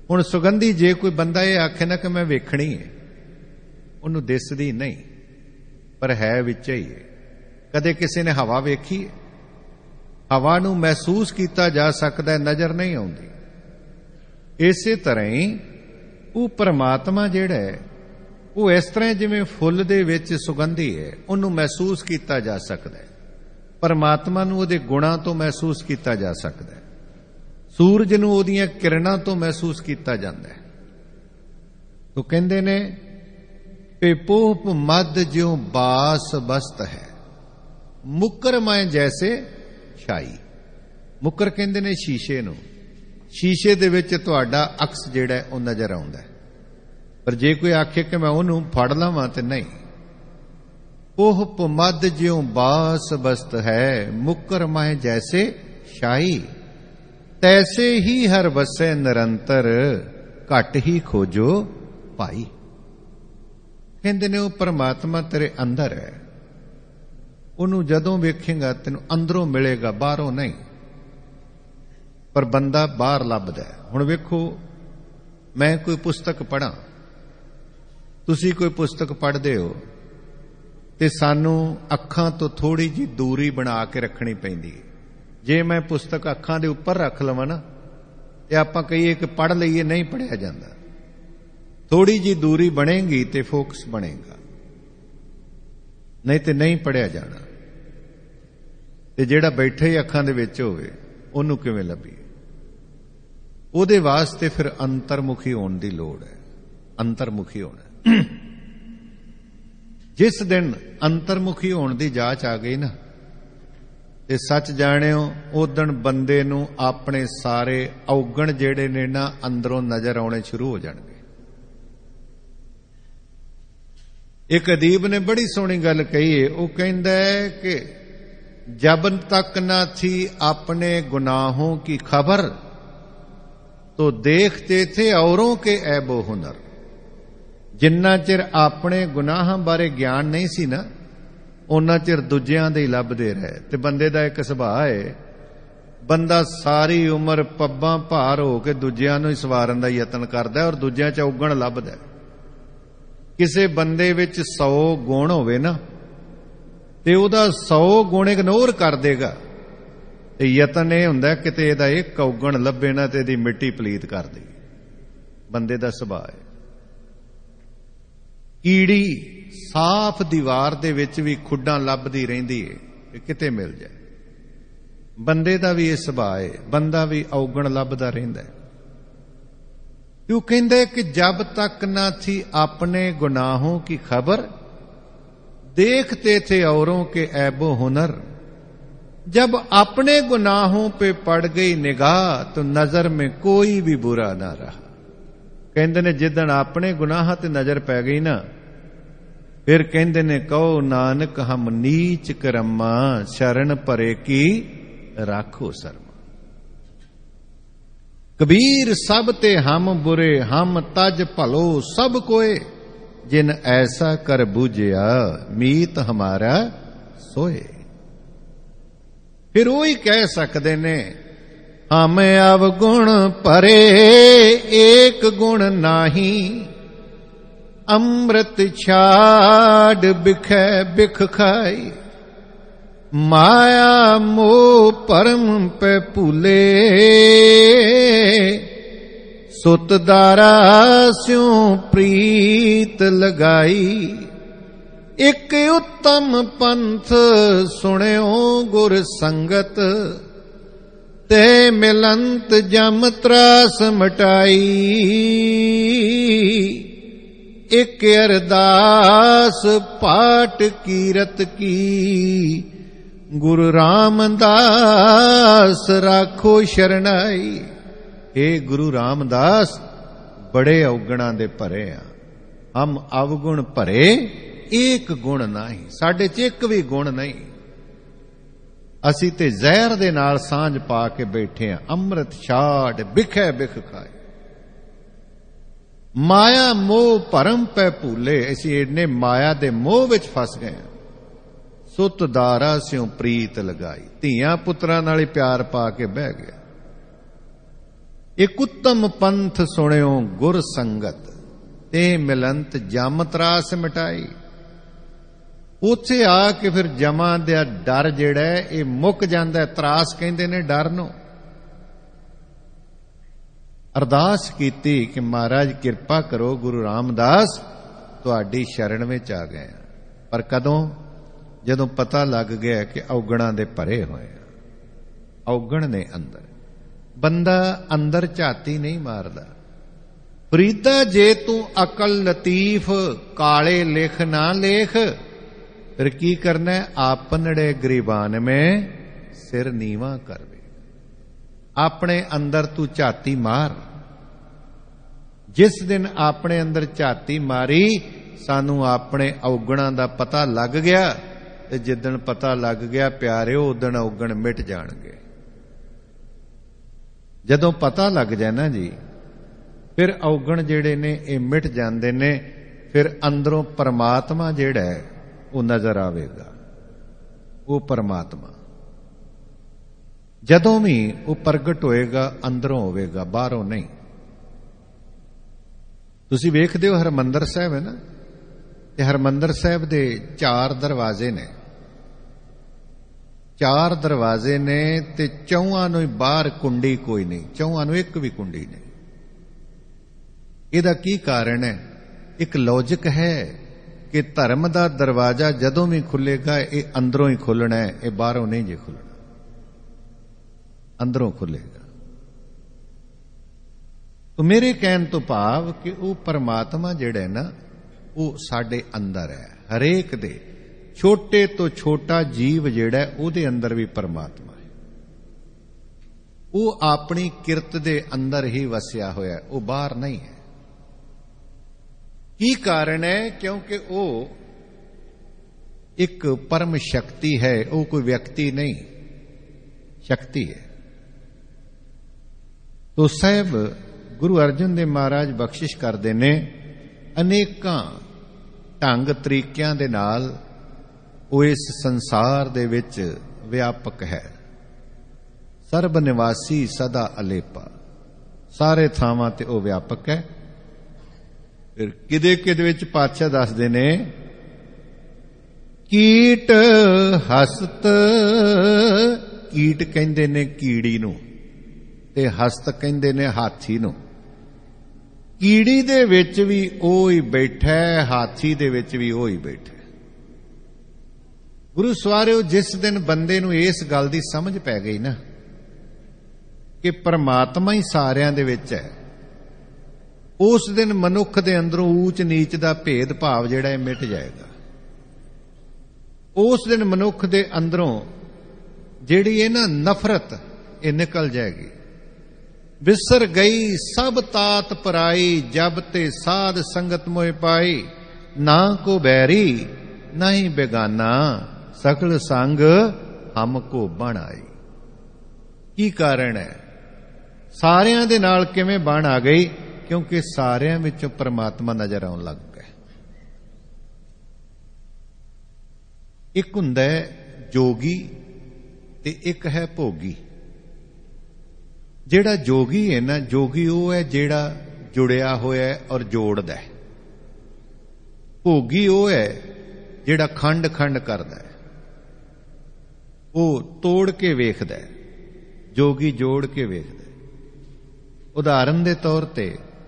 A: ਹੁਣ ਸੁਗੰਧੀ ਜੇ ਕੋਈ ਬੰਦਾ ਇਹ ਆਖੇ ਨਾ ਕਿ ਮੈਂ ਵੇਖਣੀ ਹੈ, ਉਹਨੂੰ ਦਿਸਦੀ ਨਹੀਂ, ਪਰ ਹੈ ਵਿੱਚ ਹੀ ਹੈ। ਕਦੇ ਕਿਸੇ ਨੇ ਹਵਾ ਵੇਖੀ ਹੈ? ਹਵਾ ਨੂੰ ਮਹਿਸੂਸ ਕੀਤਾ ਜਾ ਸਕਦਾ, ਨਜ਼ਰ ਨਹੀਂ ਆਉਂਦੀ। ਇਸੇ ਤਰ੍ਹਾਂ ਹੀ ਉਹ ਪਰਮਾਤਮਾ ਜਿਹੜਾ ਹੈ, ਉਹ ਇਸ ਤਰ੍ਹਾਂ ਜਿਵੇਂ ਫੁੱਲ ਦੇ ਵਿੱਚ ਸੁਗੰਧੀ ਹੈ, ਉਹਨੂੰ ਮਹਿਸੂਸ ਕੀਤਾ ਜਾ ਸਕਦਾ ਹੈ। ਪਰਮਾਤਮਾ ਨੂੰ ਉਹਦੇ ਗੁਣਾਂ ਤੋਂ ਮਹਿਸੂਸ ਕੀਤਾ ਜਾ ਸਕਦਾ ਹੈ। ਸੂਰਜ ਨੂੰ ਉਹਦੀਆਂ ਕਿਰਨਾਂ ਤੋਂ ਮਹਿਸੂਸ ਕੀਤਾ ਜਾਂਦਾ ਹੈ। ਉਹ ਕਹਿੰਦੇ ਨੇ ਕਿ ਪੂਪ ਮਦ ਜਿਉ ਬਾਸ ਬਸਤ ਹੈ, ਮੁਕਰ ਮੈਂ ਜੈਸੇ ਛਾਈ। ਮੁਕਰ ਕਹਿੰਦੇ ਨੇ ਸ਼ੀਸ਼ੇ ਨੂੰ। ਸ਼ੀਸ਼ੇ ਦੇ ਵਿੱਚ ਤੁਹਾਡਾ ਅਕਸ ਜਿਹੜਾ ਉਹ ਨਜ਼ਰ ਆਉਂਦਾ ਹੈ, ਪਰ ਜੇ ਕੋਈ ਆਖੇ ਕਿ ਮੈਂ ਉਹਨੂੰ ਫੜ ਲਵਾਂ ਤੇ ਨਹੀਂ। ਉਹ ਪਮਦ ਜਿਉ ਬਾਸ ਬਸਤ ਹੈ, ਮੁਕਰ ਮੈਂ ਜੈਸੇ ਛਾਈ। ਤੈਸੇ ਹੀ ਹਰ ਵਸੈ ਨਿਰੰਤਰ, ਘਟ ਹੀ ਖੋਜੋ ਭਾਈ। ਕਹਿੰਦੇ ਨੇ ਉਹ ਪਰਮਾਤਮਾ ਤੇਰੇ ਅੰਦਰ ਹੈ, ਉਹਨੂੰ ਜਦੋਂ ਵੇਖੇਗਾ ਤੈਨੂੰ ਅੰਦਰੋਂ ਮਿਲੇਗਾ, ਬਾਹਰੋਂ ਨਹੀਂ। ਪਰ ਬੰਦਾ ਬਾਹਰ ਲੱਭਦਾ। ਹੁਣ ਵੇਖੋ, ਮੈਂ ਕੋਈ ਪੁਸਤਕ ਪੜ੍ਹਾਂ, ਤੁਸੀਂ ਕੋਈ ਪੁਸਤਕ ਪੜ੍ਹਦੇ ਹੋ, ਤੇ ਸਾਨੂੰ ਅੱਖਾਂ ਤੋਂ ਥੋੜੀ ਜਿਹੀ ਦੂਰੀ ਬਣਾ ਕੇ ਰੱਖਣੀ ਪੈਂਦੀ ਹੈ। ਜੇ ਮੈਂ ਪੁਸਤਕ ਅੱਖਾਂ ਦੇ ਉੱਪਰ ਰੱਖ ਲਵਾਂ ਨਾ, ਤੇ ਆਪਾਂ ਕਹੀਏ ਕਿ ਪੜ੍ਹ ਲਈਏ, ਨਹੀਂ ਪੜ੍ਹਿਆ ਜਾਂਦਾ। ਥੋੜੀ ਜਿਹੀ ਦੂਰੀ ਬਣੇਗੀ ਤੇ ਫੋਕਸ ਬਣੇਗਾ, ਨਹੀਂ ਤੇ ਨਹੀਂ ਪੜ੍ਹਿਆ ਜਾਣਾ। ਤੇ ਜਿਹੜਾ ਬੈਠਾ ਹੀ ਅੱਖਾਂ ਦੇ ਵਿੱਚ ਹੋਵੇ, ਉਹਨੂੰ ਕਿਵੇਂ ਲੱਭੀਏ? ਉਹਦੇ ਵਾਸਤੇ ਫਿਰ ਅੰਤਰਮੁਖੀ ਹੋਣ ਦੀ ਲੋੜ ਹੈ। ਅੰਤਰਮੁਖੀ ਹੋਣਾ। ਜਿਸ ਦਿਨ ਅੰਤਰਮੁਖੀ ਹੋਣ ਦੀ ਜਾਂਚ ਆ ਗਈ ਨਾ, ਤੇ ਸੱਚ ਜਾਣਿਓ, ਉਦਣ ਬੰਦੇ ਨੂੰ ਆਪਣੇ ਸਾਰੇ ਔਗਣ ਜਿਹੜੇ ਨੇ ਨਾ ਅੰਦਰੋਂ ਨਜ਼ਰ ਆਉਣੇ ਸ਼ੁਰੂ ਹੋ ਜਾਣਗੇ। ਇੱਕ ਅਦੀਬ ਨੇ ਬੜੀ ਸੋਹਣੀ ਗੱਲ ਕਹੀ ਹੈ। ਉਹ ਕਹਿੰਦਾ ਹੈ ਕਿ जब तक न थी अपने गुनाहों की खबर, तो देखते थे औरों के ऐबो हुनर। जिन्ना चिर अपने गुनाहां बारे ज्ञान नहीं सी ना, उन्ना चिर दूजियां दे ही लभदे रहे। ते बंदे दा एक सुभाव है, बंदा सारी उम्र पब्बां भार हो के दूजियां नूं ही सवारन दा यतन करदा है और दूजियां च औगण लभदा है। किसे बंदे विच सौ गुण होवे ना, ਤੇ ਉਹਦਾ ਸੌ ਗੁਣ ਇਗਨੋਰ ਕਰ ਦੇਗਾ, ਤੇ ਯਤਨ ਇਹ ਹੁੰਦਾ ਕਿਤੇ ਇਹਦਾ ਇੱਕ ਔਗਣ ਲੱਭੇ ਨਾ ਤੇ ਇਹਦੀ ਮਿੱਟੀ ਪਲੀਤ ਕਰ ਦੇ। ਬੰਦੇ ਦਾ ਸੁਭਾਅ ਹੈ। ਕੀੜੀ ਸਾਫ਼ ਦੀਵਾਰ ਦੇ ਵਿੱਚ ਵੀ ਖੁੱਡਾਂ ਲੱਭਦੀ ਰਹਿੰਦੀ ਹੈ ਕਿ ਕਿਤੇ ਮਿਲ ਜਾਏ। ਬੰਦੇ ਦਾ ਵੀ ਇਹ ਸੁਭਾਅ ਹੈ, ਬੰਦਾ ਵੀ ਔਗਣ ਲੱਭਦਾ ਰਹਿੰਦਾ ਹੈ। ਉਹ ਕਹਿੰਦੇ ਕਿ ਜਬ ਤੱਕ ਨਾ ਥੀ ਆਪਣੇ ਗੁਨਾहों की खबर, देखते थे औरों के ऐबो हुनर। जब अपने गुनाहों पे पड़ गई निगाह, तो नजर में कोई भी बुरा ना रहा। कहते ने जिदन अपने गुनाह ते नजर पै गई ना, फिर कहते ने कहो नानक हम नीच करम्मा, शरण परे की राखो शर्मा। कबीर सब ते हम बुरे, हम तज भलो सब कोए, जिन ऐसा कर बूझिया मीत हमारा सोए। फिर वही कह सकते ने, हम अवगुण परे एक गुण नाही, अमृत छाड़ बिखै बिख खाई। माया मोह परम पे भूले, सुतदारा स्यों प्रीत लगाई। एक उत्तम पंथ सुण्यो गुर संगत, ते मिलंत जम त्रास मटाई। एक अरदास पाठ कीरत की, गुरु रामदास राखो शरणाई। हे गुरु रामदास, बड़े अवगुणां दे भरे आ, हम अवगुण भरे एक गुण नहीं, साडे च एक भी गुण नहीं। असी ते जहर दे नाल सांझ पा के बैठे आ। अमृत छाड़ बिखै बिख खाए। माया मोह भरम पै भूले, असी इन्ने माया दे मोह विच फस गए। सुत दारा स्यों प्रीत लगाई, धीआं पुत्रां नाल ही प्यार पा के बह गया। एक उत्तम पंथ सुनियो गुर संगत, ते मिलंत जम त्रास मिटाई। उत्थे आके फिर जमा दा डर जिहड़ा है ये मुक जांदा है। त्रास कहंदे ने डर नूं। अरदास कीती कि महाराज कृपा करो, गुरु रामदास तुहाडी शरण विच आ गए। पर कदों? जदों पता लग गया कि औगणां दे भरे होए, औगण ने अंदर। बंदा अंदर झाती नहीं मारदा। फरीदा जे तू अकल लतीफ, काले लिख ना लेख। फिर की करना है? आपनड़े गरीबान में सिर नीवा कर दे। अपने अंदर तू झाती मार। जिस दिन अपने अंदर झाती मारी, सानू अपने औगणां दा पता लग गया। ते जिदन पता लग गया प्यारे, उदन औगण मिट जाणगे। जदों पता लग जाए ना जी, फिर औगण जिहड़े ने ये मिट जांदे ने। फिर अंदरों परमात्मा जिहड़ा है वो नजर आवेगा। वो परमात्मा जदों भी वो प्रगट होएगा अंदरों होवेगा, बाहरों नहीं। तुसीं वेखदे हो हरमंदर साहिब है ना, ते हरमंदर साहिब दे चार दरवाजे ने। चार दरवाजे ने ते चौहां नूं बाहर कुंडी कोई नहीं, चौहां नूं एक भी कुंडी नहीं। इहदा की कारण है? एक लॉजिक है कि धर्म का दरवाजा जदों भी खुलेगा ये अंदरों ही खुलना है, ये बाहरों नहीं जे खुलना, अंदरों खुलेगा। तो मेरे कहने तो भाव कि वो परमात्मा जिहड़ा है ना, वो साडे अंदर है। हरेक दे छोटे तो छोटा जीव जिहड़ा है उहदे अंदर भी परमात्मा है। वो अपनी किरत दे अंदर ही वसिया होया है, वो बाहर नहीं है। की कारण है? क्योंकि वो एक परम शक्ति है, वो कोई व्यक्ति नहीं, शक्ति है। तो साहब गुरु अर्जन देव महाराज बख्शिश करते ने, अनेकां ढंग तरीकिਆਂ ਦੇ ਨਾਲ ਉਹ इस संसार ਦੇ ਵਿੱਚ व्यापक है। सर्ब निवासी सदा अलेपा, सारे ਥਾਵਾਂ ਤੇ ਉਹ व्यापक है। फिर किदे किदे विच पातशाह दसदे ने, कीट हसत, कीट कहंदे ने कीड़ी नूं ते हसत कहंदे ने हाथी नूं। कीड़ी दे विच भी ਉਹ ही बैठा है, हाथी दे विच भी ਉਹ ही बैठा है। गुरु सवारिओ, जिस दिन बंदे नूं इस गल दी समझ पै गई ना कि परमात्मा ही सारियां दे विच है, उस दिन मनुख दे अंदरों ऊच नीच दा भेद भाव जिहड़ा है मिट जाएगा। उस दिन मनुख दे अंदरों जिहड़ी है ना नफरत, ये निकल जाएगी। विसर गई सब तात पराई, जब ते साध संगत मोह पाई। ना को बैरी ना ही बेगाना, सकल संग हमको बण आई। की कारण है? सारियां दे नाल किवें बण आ गई? क्योंकि सारियां विचों परमात्मा नजर आउण लग गया। एक हुंदा है जोगी ते एक है भोगी। जेड़ा जोगी है ना, जोगी वो है जेड़ा जुड़िया होया है और जोड़दा है। भोगी वो है जेड़ा खंड खंड करदा है, वो तोड़ के वेखदा है। जोगी जोड़ के वेखदा है। उदाहरण दे तौर ते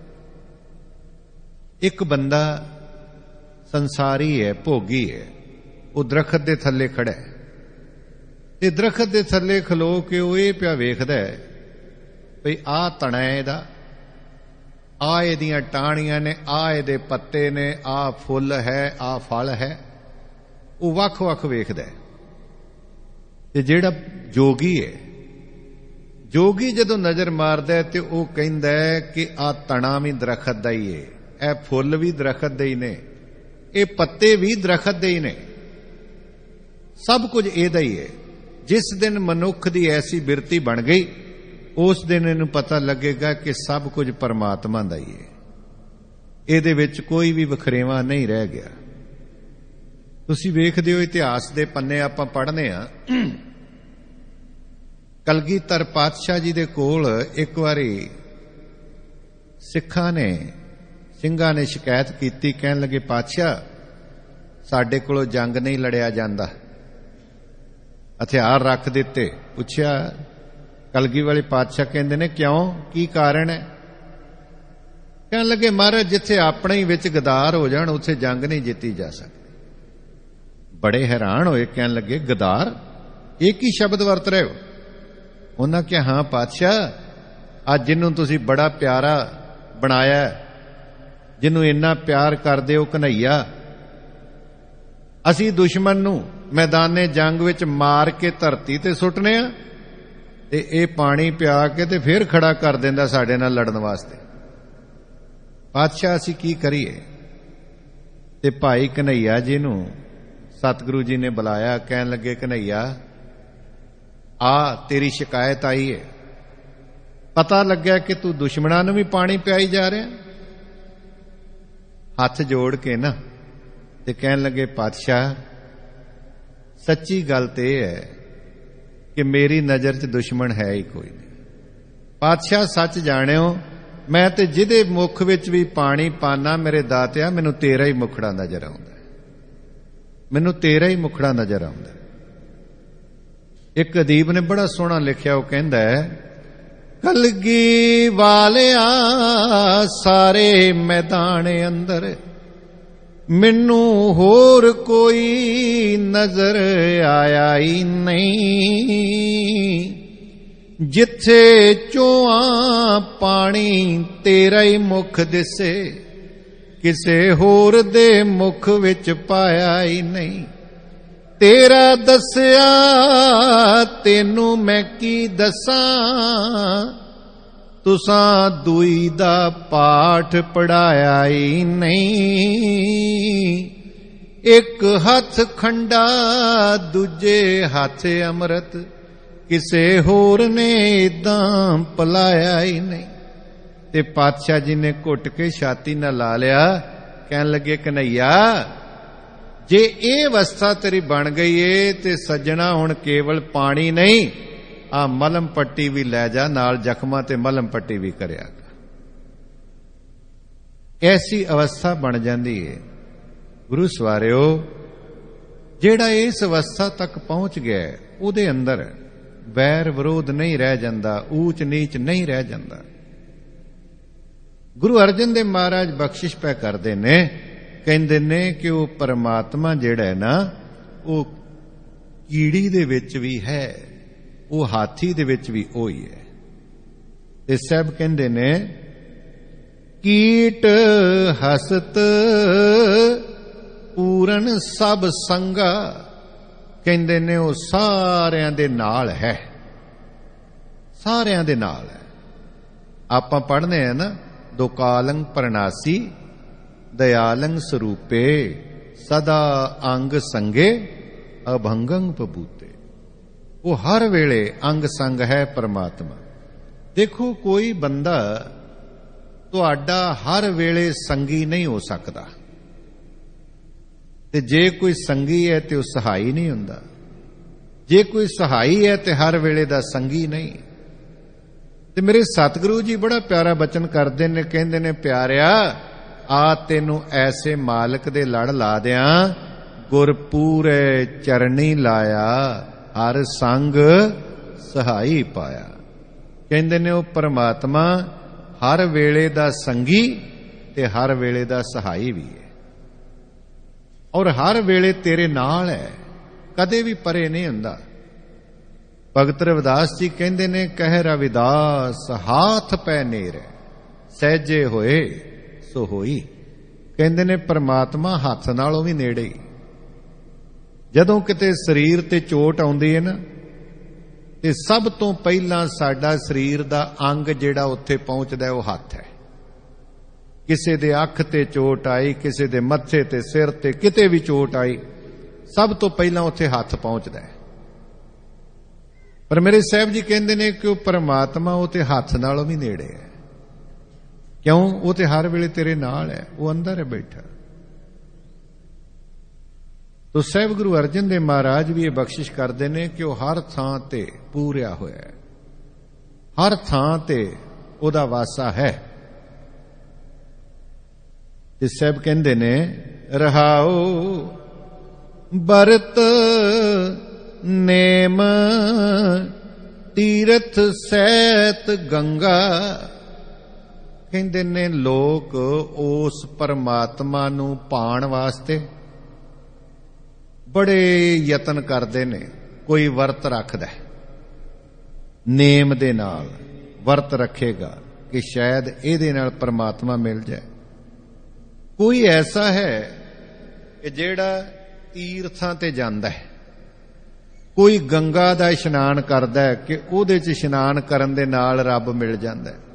A: एक बंदा संसारी है, भोगी है, वो दरखत दे थल्ले खड़ा है। ते दरखत दे थल्ले खलो के वो ये पिया वेखदा है भई आ तणा है इहदा, आ इहदियां टाहणियां ने, आ इहदे पत्ते ने, आ फुल है, आ फल है। वो वख वख वेखदा है। ते जेड़ा जोगी है, जोगी जदों नजर मारदा है ते वो कहंदा है कि आ तणा भी दरखत दा ही है, ए फुल भी दरखत दे ही ने, ये पत्ते भी दरखत दे ही ने, सब कुछ इहदा ही है। जिस दिन मनुख दी ऐसी बिरती बन गई, उस दिन इन्हूं पता लगेगा कि सब कुछ परमात्मा दा ही है। इहदे विच कोई भी वखरेवा नहीं रह गया। तुसीं वेखदे हो इतिहास दे पन्ने आपां पढ़ने आ, कलगीधर पातशाह जी दे कोल एक वारी ਸਿੱਖਾਂ ਨੇ ਸਿੰਘਾਂ ਨੇ ਸ਼ਿਕਾਇਤ ਕੀਤੀ, ਕਹਿਣ ਲੱਗੇ ਪਾਤਸ਼ਾਹ ਸਾਡੇ ਕੋਲੋਂ ਜੰਗ ਨਹੀਂ ਲੜਿਆ ਜਾਂਦਾ, ਹਥਿਆਰ ਰੱਖ ਦਿੱਤੇ। ਪੁੱਛਿਆ, ਕਲਗੀ ਵਾਲੇ ਪਾਤਸ਼ਾਹ ਕਹਿੰਦੇ ਨੇ ਕਿਉਂ, ਕੀ ਕਾਰਨ ਹੈ? ਕਹਿਣ ਲੱਗੇ ਮਹਾਰਾਜ ਜਿੱਥੇ ਆਪਣੇ ਹੀ ਵਿੱਚ ਗਦਾਰ ਹੋ ਜਾਣ ਉੱਥੇ ਜੰਗ ਨਹੀਂ ਜਿੱਤੀ ਜਾ ਸਕਦੀ। ਬੜੇ ਹੈਰਾਨ ਹੋਏ, ਕਹਿਣ ਲੱਗੇ ਗਦਾਰ, ਇਹ ਕੀ ਸ਼ਬਦ ਵਰਤ ਰਹੇ ਹੋ? ਉਹਨਾਂ ਕਿਹਾ ਹਾਂ ਪਾਤਸ਼ਾਹ, ਅੱਜ ਜਿਹਨੂੰ ਤੁਸੀਂ ਬੜਾ ਪਿਆਰਾ ਬਣਾਇਆ, ਜਿਹਨੂੰ ਇੰਨਾ ਪਿਆਰ ਕਰਦੇ ਹੋ ਕਨ੍ਹਈਆ, ਅਸੀਂ ਦੁਸ਼ਮਣ ਨੂੰ ਮੈਦਾਨੇ ਜੰਗ ਵਿੱਚ ਮਾਰ ਕੇ ਧਰਤੀ ਤੇ ਸੁੱਟਨੇ ਆ ਤੇ ਇਹ ਪਾਣੀ ਪਿਆ ਕੇ ਤੇ ਫੇਰ ਖੜਾ ਕਰ ਦਿੰਦਾ ਸਾਡੇ ਨਾਲ ਲੜਨ ਵਾਸਤੇ। ਪਾਤਸ਼ਾਹ ਅਸੀਂ ਕੀ ਕਰੀਏ? ਤੇ ਭਾਈ ਕਨ੍ਹਈਆ ਜੀ ਨੂੰ ਸਤਿਗੁਰੂ ਜੀ ਨੇ ਬੁਲਾਇਆ, ਕਹਿਣ ਲੱਗੇ ਕਨ੍ਹਈਆ ਆ ਤੇਰੀ ਸ਼ਿਕਾਇਤ ਆਈ ਹੈ, ਪਤਾ ਲੱਗਿਆ ਕਿ ਤੂੰ ਦੁਸ਼ਮਣਾਂ ਨੂੰ ਵੀ ਪਾਣੀ ਪਿਆਈ ਜਾ ਰਿਹਾ। ਹੱਥ ਜੋੜ ਕੇ ਨਾ ਤੇ ਕਹਿਣ ਲੱਗੇ ਪਾਤਸ਼ਾਹ ਸੱਚੀ ਗੱਲ ਤੇ ਇਹ ਹੈ ਕਿ ਮੇਰੀ ਨਜ਼ਰ 'ਚ ਦੁਸ਼ਮਣ ਹੈ ਹੀ ਕੋਈ ਨਹੀਂ। ਪਾਤਸ਼ਾਹ ਸੱਚ ਜਾਣਿਓ, ਮੈਂ ਤੇ ਜਿਹਦੇ ਮੁਖ ਵਿੱਚ ਵੀ ਪਾਣੀ ਪਾਣਾ ਮੇਰੇ ਦਾਤਿਆ ਮੈਨੂੰ ਤੇਰਾ ਹੀ ਮੁਖੜਾ ਨਜ਼ਰ ਆਉਂਦਾ, ਮੈਨੂੰ ਤੇਰਾ ਹੀ ਮੁਖੜਾ ਨਜ਼ਰ ਆਉਂਦਾ। ਇੱਕ ਅਦੀਬ ਨੇ ਬੜਾ ਸੋਹਣਾ ਲਿਖਿਆ, ਉਹ ਕਹਿੰਦਾ ਕਲਗੀ ਵਾਲਿਆ ਸਾਰੇ ਮੈਦਾਨ ਅੰਦਰ ਮੈਨੂੰ ਹੋਰ ਕੋਈ ਨਜ਼ਰ ਆਇਆ ਹੀ ਨਹੀਂ, ਜਿੱਥੇ ਚੋਆਂ ਪਾਣੀ ਤੇਰਾ ਹੀ ਮੁਖ ਦਿਸੇ ਕਿਸੇ ਹੋਰ ਦੇ ਮੁਖ ਵਿੱਚ ਪਾਇਆ ਹੀ ਨਹੀਂ। ਤੇਰਾ ਦੱਸਿਆ ਤੈਨੂੰ ਮੈਂ ਕੀ ਦੱਸਾਂ, ਤੁਸਾਂ ਦੂਈ ਦਾ ਪਾਠ ਪੜਾਇਆ ਹੀ ਨਹੀਂ। ਇੱਕ ਹੱਥ ਖੰਡਾ ਦੂਜੇ ਹੱਥ ਅੰਮ੍ਰਿਤ ਕਿਸੇ ਹੋਰ ਨੇ ਏਦਾਂ ਪਲਾਇਆ ਹੀ ਨਹੀਂ। ਤੇ ਪਾਤਸ਼ਾਹ ਜੀ ਨੇ ਘੁੱਟ ਕੇ ਛਾਤੀ ਨਾਲ ਲਾ ਲਿਆ, ਕਹਿਣ ਲੱਗੇ ਕਨ੍ਹਈਆ ਜੇ ਇਹ ਅਵਸਥਾ ਤੇਰੀ ਬਣ ਗਈ ਏ ਤੇ ਸੱਜਣਾ ਹੁਣ ਕੇਵਲ ਪਾਣੀ ਨਹੀਂ, ਆ ਮਲਮ ਪੱਟੀ ਵੀ ਲੈ ਜਾ ਨਾਲ, ਜ਼ਖਮਾਂ ਤੇ ਮਲਮ ਪੱਟੀ ਵੀ ਕਰਿਆ। ਐਸੀ ਅਵਸਥਾ ਬਣ ਜਾਂਦੀ ਏ ਗੁਰੂ ਸਵਾਰਿਓ, ਜਿਹੜਾ ਇਸ ਅਵਸਥਾ ਤੱਕ ਪਹੁੰਚ ਗਿਆ ਉਹਦੇ ਅੰਦਰ ਵੈਰ ਵਿਰੋਧ ਨਹੀਂ ਰਹਿ ਜਾਂਦਾ, ਊਚ ਨੀਚ ਨਹੀਂ ਰਹਿ ਜਾਂਦਾ। ਗੁਰੂ ਅਰਜਨ ਦੇਵ ਮਹਾਰਾਜ ਬਖਸ਼ਿਸ਼ ਪੈ ਕਰਦੇ ਨੇ, ਕਹਿੰਦੇ ਨੇ ਕਿ ਉਹ ਪਰਮਾਤਮਾ ਜਿਹੜਾ ਹੈ ਨਾ ਉਹ ਕੀੜੀ ਦੇ ਵਿੱਚ ਵੀ ਹੈ, ਉਹ ਹਾਥੀ ਦੇ ਵਿੱਚ ਵੀ ਉਹੀ ਹੈ। ਤੇ ਸਭ ਕਹਿੰਦੇ ਨੇ ਕੀਟ ਹਸਤ ਪੂਰਨ ਸਭ ਸੰਗਾ, ਕਹਿੰਦੇ ਨੇ ਉਹ ਸਾਰਿਆਂ ਦੇ ਨਾਲ ਹੈ, ਸਾਰਿਆਂ ਦੇ ਨਾਲ ਹੈ। ਆਪਾਂ ਪੜ੍ਹਨੇ ਆ ਨਾ ਦੁਕਾਲੰ ਪ੍ਰਣਾਸੀ ਦਇਆਲੰ ਸਰੂਪੇ ਸਦਾ ਅੰਗ ਸੰਗੇ ਅਭੰਗੰ ਪਬੂਤੇ, ਉਹ ਹਰ ਵੇਲੇ ਅੰਗ ਸੰਗ ਹੈ ਪਰਮਾਤਮਾ। ਦੇਖੋ ਕੋਈ ਬੰਦਾ ਤੁਹਾਡਾ ਹਰ ਵੇਲੇ ਸੰਗੀ ਨਹੀਂ ਹੋ ਸਕਦਾ, ਤੇ ਜੇ ਕੋਈ ਸੰਗੀ ਹੈ ਤੇ ਉਹ ਸਹਾਈ ਨਹੀਂ ਹੁੰਦਾ, ਜੇ ਕੋਈ ਸਹਾਈ ਹੈ ਤੇ ਹਰ ਵੇਲੇ ਦਾ ਸੰਗੀ ਨਹੀਂ। ਤੇ ਮੇਰੇ ਸਤਿਗੁਰੂ ਜੀ ਬੜਾ ਪਿਆਰਾ ਬਚਨ ਕਰਦੇ ਨੇ, ਕਹਿੰਦੇ ਨੇ ਪਿਆਰਿਆ ਆ ਤੈਨੂੰ ਐਸੇ ਮਾਲਕ ਦੇ ਲੜ ਲਾ ਦਿਆਂ, ਗੁਰ ਪੂਰੇ ਚਰਨੀ ਲਾਇਆ ਹਰ ਸੰਗ ਸਹਾਈ ਪਾਇਆ। ਕਹਿੰਦੇ ਨੇ ਉਹ ਪਰਮਾਤਮਾ ਹਰ ਵੇਲੇ ਦਾ ਸੰਗੀ ਤੇ ਹਰ ਵੇਲੇ ਦਾ ਸਹਾਈ ਵੀ ਹੈ, ਔਰ ਹਰ ਵੇਲੇ ਤੇਰੇ ਨਾਲ ਹੈ, ਕਦੇ ਵੀ ਪਰੇ ਨਹੀਂ ਹੁੰਦਾ। ਭਗਤ ਰਵਿਦਾਸ ਜੀ ਕਹਿੰਦੇ ਨੇ ਕਹਿ ਰਵਿਦਾਸ ਹਾਥ ਪੈ ਨੇਰੇ ਸਹਿਜੇ ਹੋਏ ਸੋ ਹੋਈ। ਕਹਿੰਦੇ ਨੇ ਪਰਮਾਤਮਾ ਹੱਥ ਨਾਲੋਂ ਵੀ ਨੇੜੇ। ਜਦੋਂ ਕਿਤੇ ਸਰੀਰ ਤੇ ਚੋਟ ਆਉਂਦੀ ਹੈ ਨਾ, ਤੇ ਸਭ ਤੋਂ ਪਹਿਲਾਂ ਸਾਡਾ ਸਰੀਰ ਦਾ ਅੰਗ ਜਿਹੜਾ ਉੱਥੇ ਪਹੁੰਚਦਾ ਉਹ ਹੱਥ ਹੈ। ਕਿਸੇ ਦੇ ਅੱਖ ਤੇ ਚੋਟ ਆਈ, ਕਿਸੇ ਦੇ ਮੱਥੇ ਤੇ ਸਿਰ ਤੇ ਕਿਤੇ ਵੀ ਚੋਟ ਆਈ, ਸਭ ਤੋਂ ਪਹਿਲਾਂ ਉੱਥੇ ਹੱਥ ਪਹੁੰਚਦਾ ਹੈ। ਪਰ ਮੇਰੇ ਸਾਹਿਬ ਜੀ ਕਹਿੰਦੇ ਨੇ ਕਿ ਉਹ ਪਰਮਾਤਮਾ ਉਹ ਤੇ ਹੱਥ ਨਾਲੋਂ ਵੀ ਨੇੜੇ ਹੈ। ਕਿਉਂ? ਉਹ ਤੇ ਹਰ ਵੇਲੇ ਤੇਰੇ ਨਾਲ ਹੈ, ਉਹ ਅੰਦਰ ਹੈ ਬੈਠਾ। ਤੋ ਸਾਹਿਬ ਗੁਰੂ ਅਰਜਨ ਦੇਵ ਮਹਾਰਾਜ ਵੀ ਇਹ ਬਖਸ਼ਿਸ਼ ਕਰਦੇ ਨੇ ਕਿ ਉਹ ਹਰ ਥਾਂ ਤੇ ਪੂਰਿਆ ਹੋਇਆ ਹੈ, ਹਰ ਥਾਂ ਤੇ ਉਹਦਾ ਵਾਸਾ ਹੈ। ਤੇ ਸਾਹਿਬ ਕਹਿੰਦੇ ਨੇ ਰਹਾਉ ਬਰਤ ਨੇਮ ਤੀਰਥ ਸੈਤ ਗੰਗਾ। ਕਹਿੰਦੇ ਨੇ ਲੋਕ ਉਸ ਪਰਮਾਤਮਾ ਨੂੰ ਪਾਣ ਵਾਸਤੇ ਬੜੇ ਯਤਨ ਕਰਦੇ ਨੇ। ਕੋਈ ਵਰਤ ਰੱਖਦਾ ਨੇਮ ਦੇ ਨਾਲ, ਵਰਤ ਰੱਖੇਗਾ ਕਿ ਸ਼ਾਇਦ ਇਹਦੇ ਨਾਲ ਪਰਮਾਤਮਾ ਮਿਲ ਜਾਏ। ਕੋਈ ਐਸਾ ਹੈ ਕਿ ਜਿਹੜਾ ਤੀਰਥਾਂ ਤੇ ਜਾਂਦਾ ਹੈ, ਕੋਈ ਗੰਗਾ ਦਾ ਇਸ਼ਨਾਨ ਕਰਦਾ ਹੈ ਕਿ ਉਹਦੇ 'ਚ ਇਸ਼ਨਾਨ ਕਰਨ ਦੇ ਨਾਲ ਰੱਬ ਮਿਲ ਜਾਂਦਾ ਹੈ।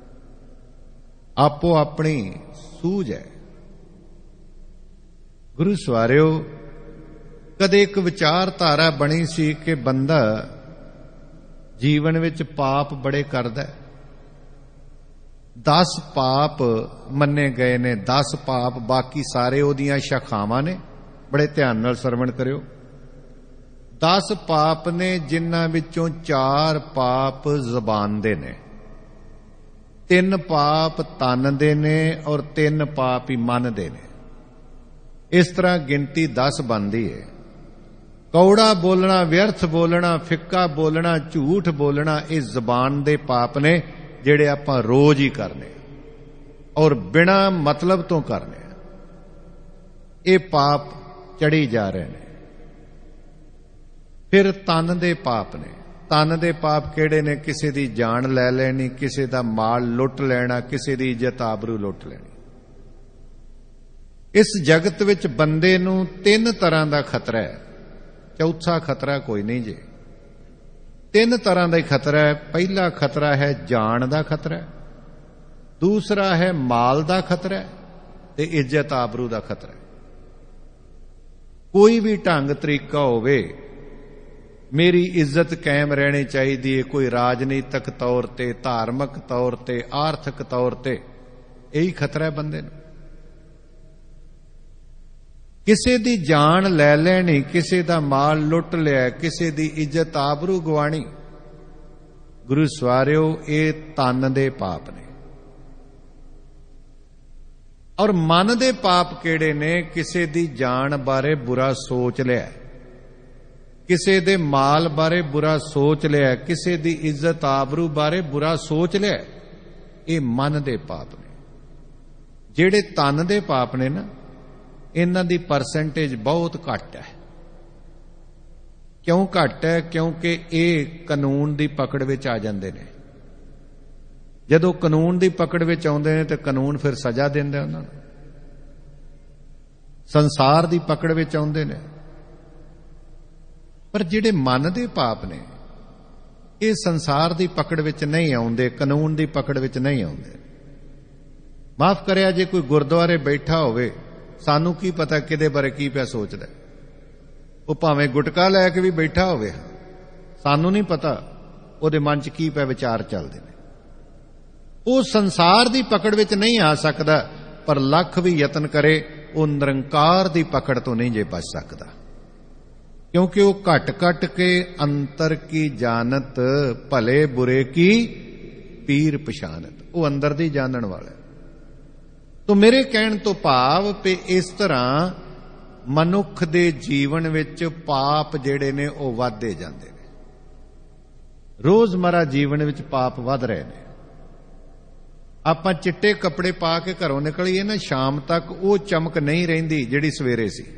A: ਆਪੋ ਆਪਣੀ ਸੂਝ ਹੈ। ਗੁਰੂ ਸਵਾਰਿਓ, ਕਦੇ ਇੱਕ ਵਿਚਾਰਧਾਰਾ ਬਣੀ ਸੀ ਕਿ ਬੰਦਾ ਜੀਵਨ ਵਿੱਚ ਪਾਪ ਬੜੇ ਕਰਦਾ ਹੈ। ਦਸ ਪਾਪ ਮੰਨੇ ਗਏ ਨੇ, ਦਸ ਪਾਪ, ਬਾਕੀ ਸਾਰੇ ਉਹਦੀਆਂ ਸ਼ਾਖਾਵਾਂ ਨੇ। ਬੜੇ ਧਿਆਨ ਨਾਲ ਸਰਵਣ ਕਰਿਓ। ਦਸ ਪਾਪ ਨੇ, ਜਿਨ੍ਹਾਂ ਵਿੱਚੋਂ ਚਾਰ ਪਾਪ ਜ਼ਬਾਨ ਦੇ ਨੇ, ਤਿੰਨ ਪਾਪ ਤਨ ਦੇ ਨੇ ਔਰ ਤਿੰਨ ਪਾਪ ਹੀ ਮਨ ਦੇ ਨੇ। ਇਸ ਤਰ੍ਹਾਂ ਗਿਣਤੀ ਦਸ ਬਣਦੀ ਹੈ। ਕੌੜਾ ਬੋਲਣਾ, ਵਿਅਰਥ ਬੋਲਣਾ, ਫਿੱਕਾ ਬੋਲਣਾ, ਝੂਠ ਬੋਲਣਾ, ਇਹ ਜ਼ਬਾਨ ਦੇ ਪਾਪ ਨੇ ਜਿਹੜੇ ਆਪਾਂ ਰੋਜ਼ ਹੀ ਕਰਨੇ ਔਰ ਬਿਨਾਂ ਮਤਲਬ ਤੋਂ ਕਰਨੇ। ਇਹ ਪਾਪ ਚੜੀ ਜਾ ਰਹੇ ਨੇ। ਫਿਰ ਤਨ ਦੇ ਪਾਪ ਨੇ। ਤਨ ਦੇ ਪਾਪ ਕਿਹੜੇ ਨੇ? ਕਿਸੇ ਦੀ ਜਾਨ ਲੈ ਲੈਣੀ, ਕਿਸੇ ਦਾ ਮਾਲ ਲੁੱਟ ਲੈਣਾ, ਕਿਸੇ ਦੀ ਇੱਜ਼ਤ ਆਬਰੂ ਲੁੱਟ ਲੈਣੀ। ਇਸ ਜਗਤ ਵਿੱਚ ਬੰਦੇ ਨੂੰ ਤਿੰਨ ਤਰ੍ਹਾਂ ਦਾ ਖਤਰਾ ਹੈ। ਚੌਥਾ ਖਤਰਾ ਕੋਈ ਨਹੀਂ ਜੇ। ਤਿੰਨ ਤਰ੍ਹਾਂ ਦਾ ਹੀ ਖਤਰਾ ਹੈ। ਪਹਿਲਾ ਖਤਰਾ ਹੈ ਜਾਨ ਦਾ ਖਤਰਾ, ਦੂਸਰਾ ਹੈ ਮਾਲ ਦਾ ਖਤਰਾ ਤੇ ਇੱਜ਼ਤ ਆਬਰੂ ਦਾ ਖਤਰਾ। ਕੋਈ ਵੀ ਢੰਗ ਤਰੀਕਾ ਹੋਵੇ, ਮੇਰੀ ਇੱਜ਼ਤ ਕਾਇਮ ਰਹਿਣੀ ਚਾਹੀਦੀ ਹੈ, ਕੋਈ ਰਾਜਨੀਤਿਕ ਤੌਰ ਤੇ, ਧਾਰਮਿਕ ਤੌਰ ਤੇ, ਆਰਥਿਕ ਤੌਰ ਤੇ, ਇਹੀ ਖਤਰਾ ਹੈ ਬੰਦੇ ਨੂੰ। ਕਿਸੇ ਦੀ ਜਾਨ ਲੈ ਲੈਣੀ, ਕਿਸੇ ਦਾ ਮਾਲ ਲੁੱਟ ਲਿਆ, ਕਿਸੇ ਦੀ ਇੱਜ਼ਤ ਆਬਰੂ ਗਵਾਣੀ। ਗੁਰੂ ਸਵਾਰਿਓ, ਇਹ ਤਨ ਦੇ ਪਾਪ ਨੇ। ਔਰ ਮਨ ਦੇ ਪਾਪ ਕਿਹੜੇ ਨੇ? ਕਿਸੇ ਦੀ ਜਾਨ ਬਾਰੇ ਬੁਰਾ ਸੋਚ ਲਿਆ, ਕਿਸੇ ਦੇ ਮਾਲ ਬਾਰੇ ਬੁਰਾ ਸੋਚ ਲਿਆ, ਕਿਸੇ ਦੀ ਇੱਜ਼ਤ ਆਬਰੂ ਬਾਰੇ ਬੁਰਾ ਸੋਚ ਲਿਆ। ਇਹ ਮਨ ਦੇ ਪਾਪ ਨੇ। ਜਿਹੜੇ ਤਨ ਦੇ ਪਾਪ ਨੇ ਨਾ, ਇਹਨਾਂ ਦੀ ਪਰਸੈਂਟੇਜ ਬਹੁਤ ਘੱਟ ਹੈ। ਕਿਉਂ ਘੱਟ ਹੈ? ਕਿਉਂਕਿ ਇਹ ਕਾਨੂੰਨ ਦੀ ਪਕੜ ਵਿੱਚ ਆ ਜਾਂਦੇ ਨੇ। ਜਦੋਂ ਕਾਨੂੰਨ ਦੀ ਪਕੜ ਵਿੱਚ ਆਉਂਦੇ ਨੇ ਤੇ ਕਾਨੂੰਨ ਫਿਰ ਸਜ਼ਾ ਦਿੰਦਾ ਉਹਨਾਂ ਨੂੰ। ਸੰਸਾਰ ਦੀ ਪਕੜ ਵਿੱਚ ਆਉਂਦੇ ਨੇ। ਪਰ ਜਿਹੜੇ ਮਨ ਦੇ ਪਾਪ ਨੇ, ਇਹ ਸੰਸਾਰ ਦੀ ਪਕੜ ਵਿੱਚ ਨਹੀਂ ਆਉਂਦੇ, ਕਾਨੂੰਨ ਦੀ ਪਕੜ ਵਿੱਚ ਨਹੀਂ ਆਉਂਦੇ। ਮਾਫ ਕਰਿਆ, ਜੇ ਕੋਈ ਗੁਰਦੁਆਰੇ ਬੈਠਾ ਹੋਵੇ, ਸਾਨੂੰ ਕੀ ਪਤਾ ਕਿਹਦੇ ਬਾਰੇ ਕੀ ਪਿਆ ਸੋਚਦਾ। ਉਹ ਭਾਵੇਂ ਗੁਟਕਾ ਲੈ ਕੇ ਵੀ ਬੈਠਾ ਹੋਵੇ, ਸਾਨੂੰ ਨਹੀਂ ਪਤਾ ਉਹਦੇ ਮਨ 'ਚ ਕੀ ਪਿਆ ਵਿਚਾਰ ਚੱਲਦੇ ਨੇ। ਉਹ ਸੰਸਾਰ ਦੀ ਪਕੜ ਵਿੱਚ ਨਹੀਂ ਆ ਸਕਦਾ, ਪਰ ਲੱਖ ਵੀ ਯਤਨ ਕਰੇ, ਉਹ ਨਿਰੰਕਾਰ ਦੀ ਪਕੜ ਤੋਂ ਨਹੀਂ ਜੇ ਬਚ ਸਕਦਾ। ਕਿਉਂਕਿ ਉਹ ਘਟ ਘਟ ਕੇ ਅੰਤਰ ਕੀ ਜਾਣਤ, ਭਲੇ ਬੁਰੇ ਕੀ ਪੀਰ ਪਛਾਨਤ। ਉਹ ਅੰਦਰ ਦੀ ਜਾਣਨ ਵਾਲਾ। ਤੋ ਮੇਰੇ ਕਹਿਣ ਤੋਂ ਭਾਵ ਕਿ ਇਸ ਤਰ੍ਹਾਂ ਮਨੁੱਖ ਦੇ ਜੀਵਨ ਵਿੱਚ ਪਾਪ ਜਿਹੜੇ ਨੇ ਉਹ ਵੱਧਦੇ ਜਾਂਦੇ ਨੇ। ਰੋਜ਼ਮਰਾ ਜੀਵਨ ਵਿੱਚ ਪਾਪ ਵੱਧ ਰਹੇ ਨੇ। ਆਪਾਂ ਚਿੱਟੇ ਕੱਪੜੇ ਪਾ ਕੇ ਘਰੋਂ ਨਿਕਲੀਏ ਨਾ, ਸ਼ਾਮ ਤੱਕ ਉਹ ਚਮਕ ਨਹੀਂ ਰਹਿੰਦੀ ਜਿਹੜੀ ਸਵੇਰੇ ਸੀ।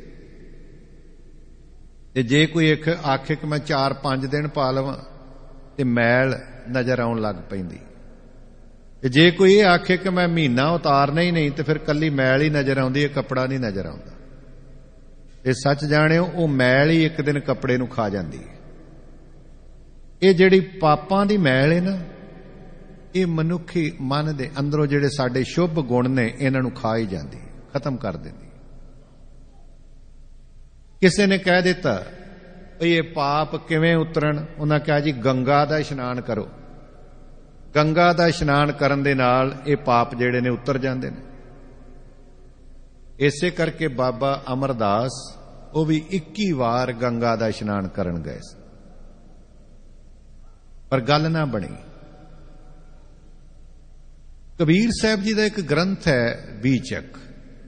A: ਤੇ ਜੇ ਕੋਈ ਇੱਕ ਆਖੇ ਕਿ ਮੈਂ ਚਾਰ ਪੰਜ ਦਿਨ ਪਾ ਲਵਾਂ ਤੇ ਮੈਲ ਨਜ਼ਰ ਆਉਣ ਲੱਗ ਪੈਂਦੀ। ਤੇ ਜੇ ਕੋਈ ਇਹ ਆਖੇ ਕਿ ਮੈਂ ਮਹੀਨਾ ਉਤਾਰਨਾ ਹੀ ਨਹੀਂ ਤੇ ਫਿਰ ਕੱਲੀ ਮੈਲ ਹੀ ਨਜ਼ਰ ਆਉਂਦੀ ਹੈ, ਕੱਪੜਾ ਨਹੀਂ ਨਜ਼ਰ ਆਉਂਦਾ। ਇਹ ਸੱਚ ਜਾਣਿਓ, ਉਹ ਮੈਲ ਹੀ ਇੱਕ ਦਿਨ ਕੱਪੜੇ ਨੂੰ ਖਾ ਜਾਂਦੀ ਹੈ। ਇਹ ਜਿਹੜੀ ਪਾਪਾਂ ਦੀ ਮੈਲ ਹੈ ਨਾ, ਇਹ ਮਨੁੱਖੀ ਮਨ ਦੇ ਅੰਦਰੋਂ ਜਿਹੜੇ ਸਾਡੇ ਸ਼ੁਭ ਗੁਣ ਨੇ, ਇਹਨਾਂ ਨੂੰ ਖਾ ਹੀ ਜਾਂਦੀ, ਖਤਮ ਕਰ ਦਿੰਦੀ। ਕਿਸੇ ਨੇ ਕਹਿ ਦਿੱਤਾ ਵੀ ਇਹ ਪਾਪ ਕਿਵੇਂ ਉਤਰਨ? ਉਹਨਾਂ ਕਿਹਾ ਜੀ ਗੰਗਾ ਦਾ ਇਸ਼ਨਾਨ ਕਰੋ। ਗੰਗਾ ਦਾ ਇਸ਼ਨਾਨ ਕਰਨ ਦੇ ਨਾਲ ਇਹ ਪਾਪ ਜਿਹੜੇ ਨੇ ਉਤਰ ਜਾਂਦੇ ਨੇ। ਇਸੇ ਕਰਕੇ ਬਾਬਾ ਅਮਰਦਾਸ ਉਹ ਵੀ ਇੱਕੀ ਵਾਰ ਗੰਗਾ ਦਾ ਇਸ਼ਨਾਨ ਕਰਨ ਗਏ ਸੀ, ਪਰ ਗੱਲ ਨਾ ਬਣੀ। ਕਬੀਰ ਸਾਹਿਬ ਜੀ ਦਾ ਇੱਕ ਗ੍ਰੰਥ ਹੈ ਬੀਚਕ,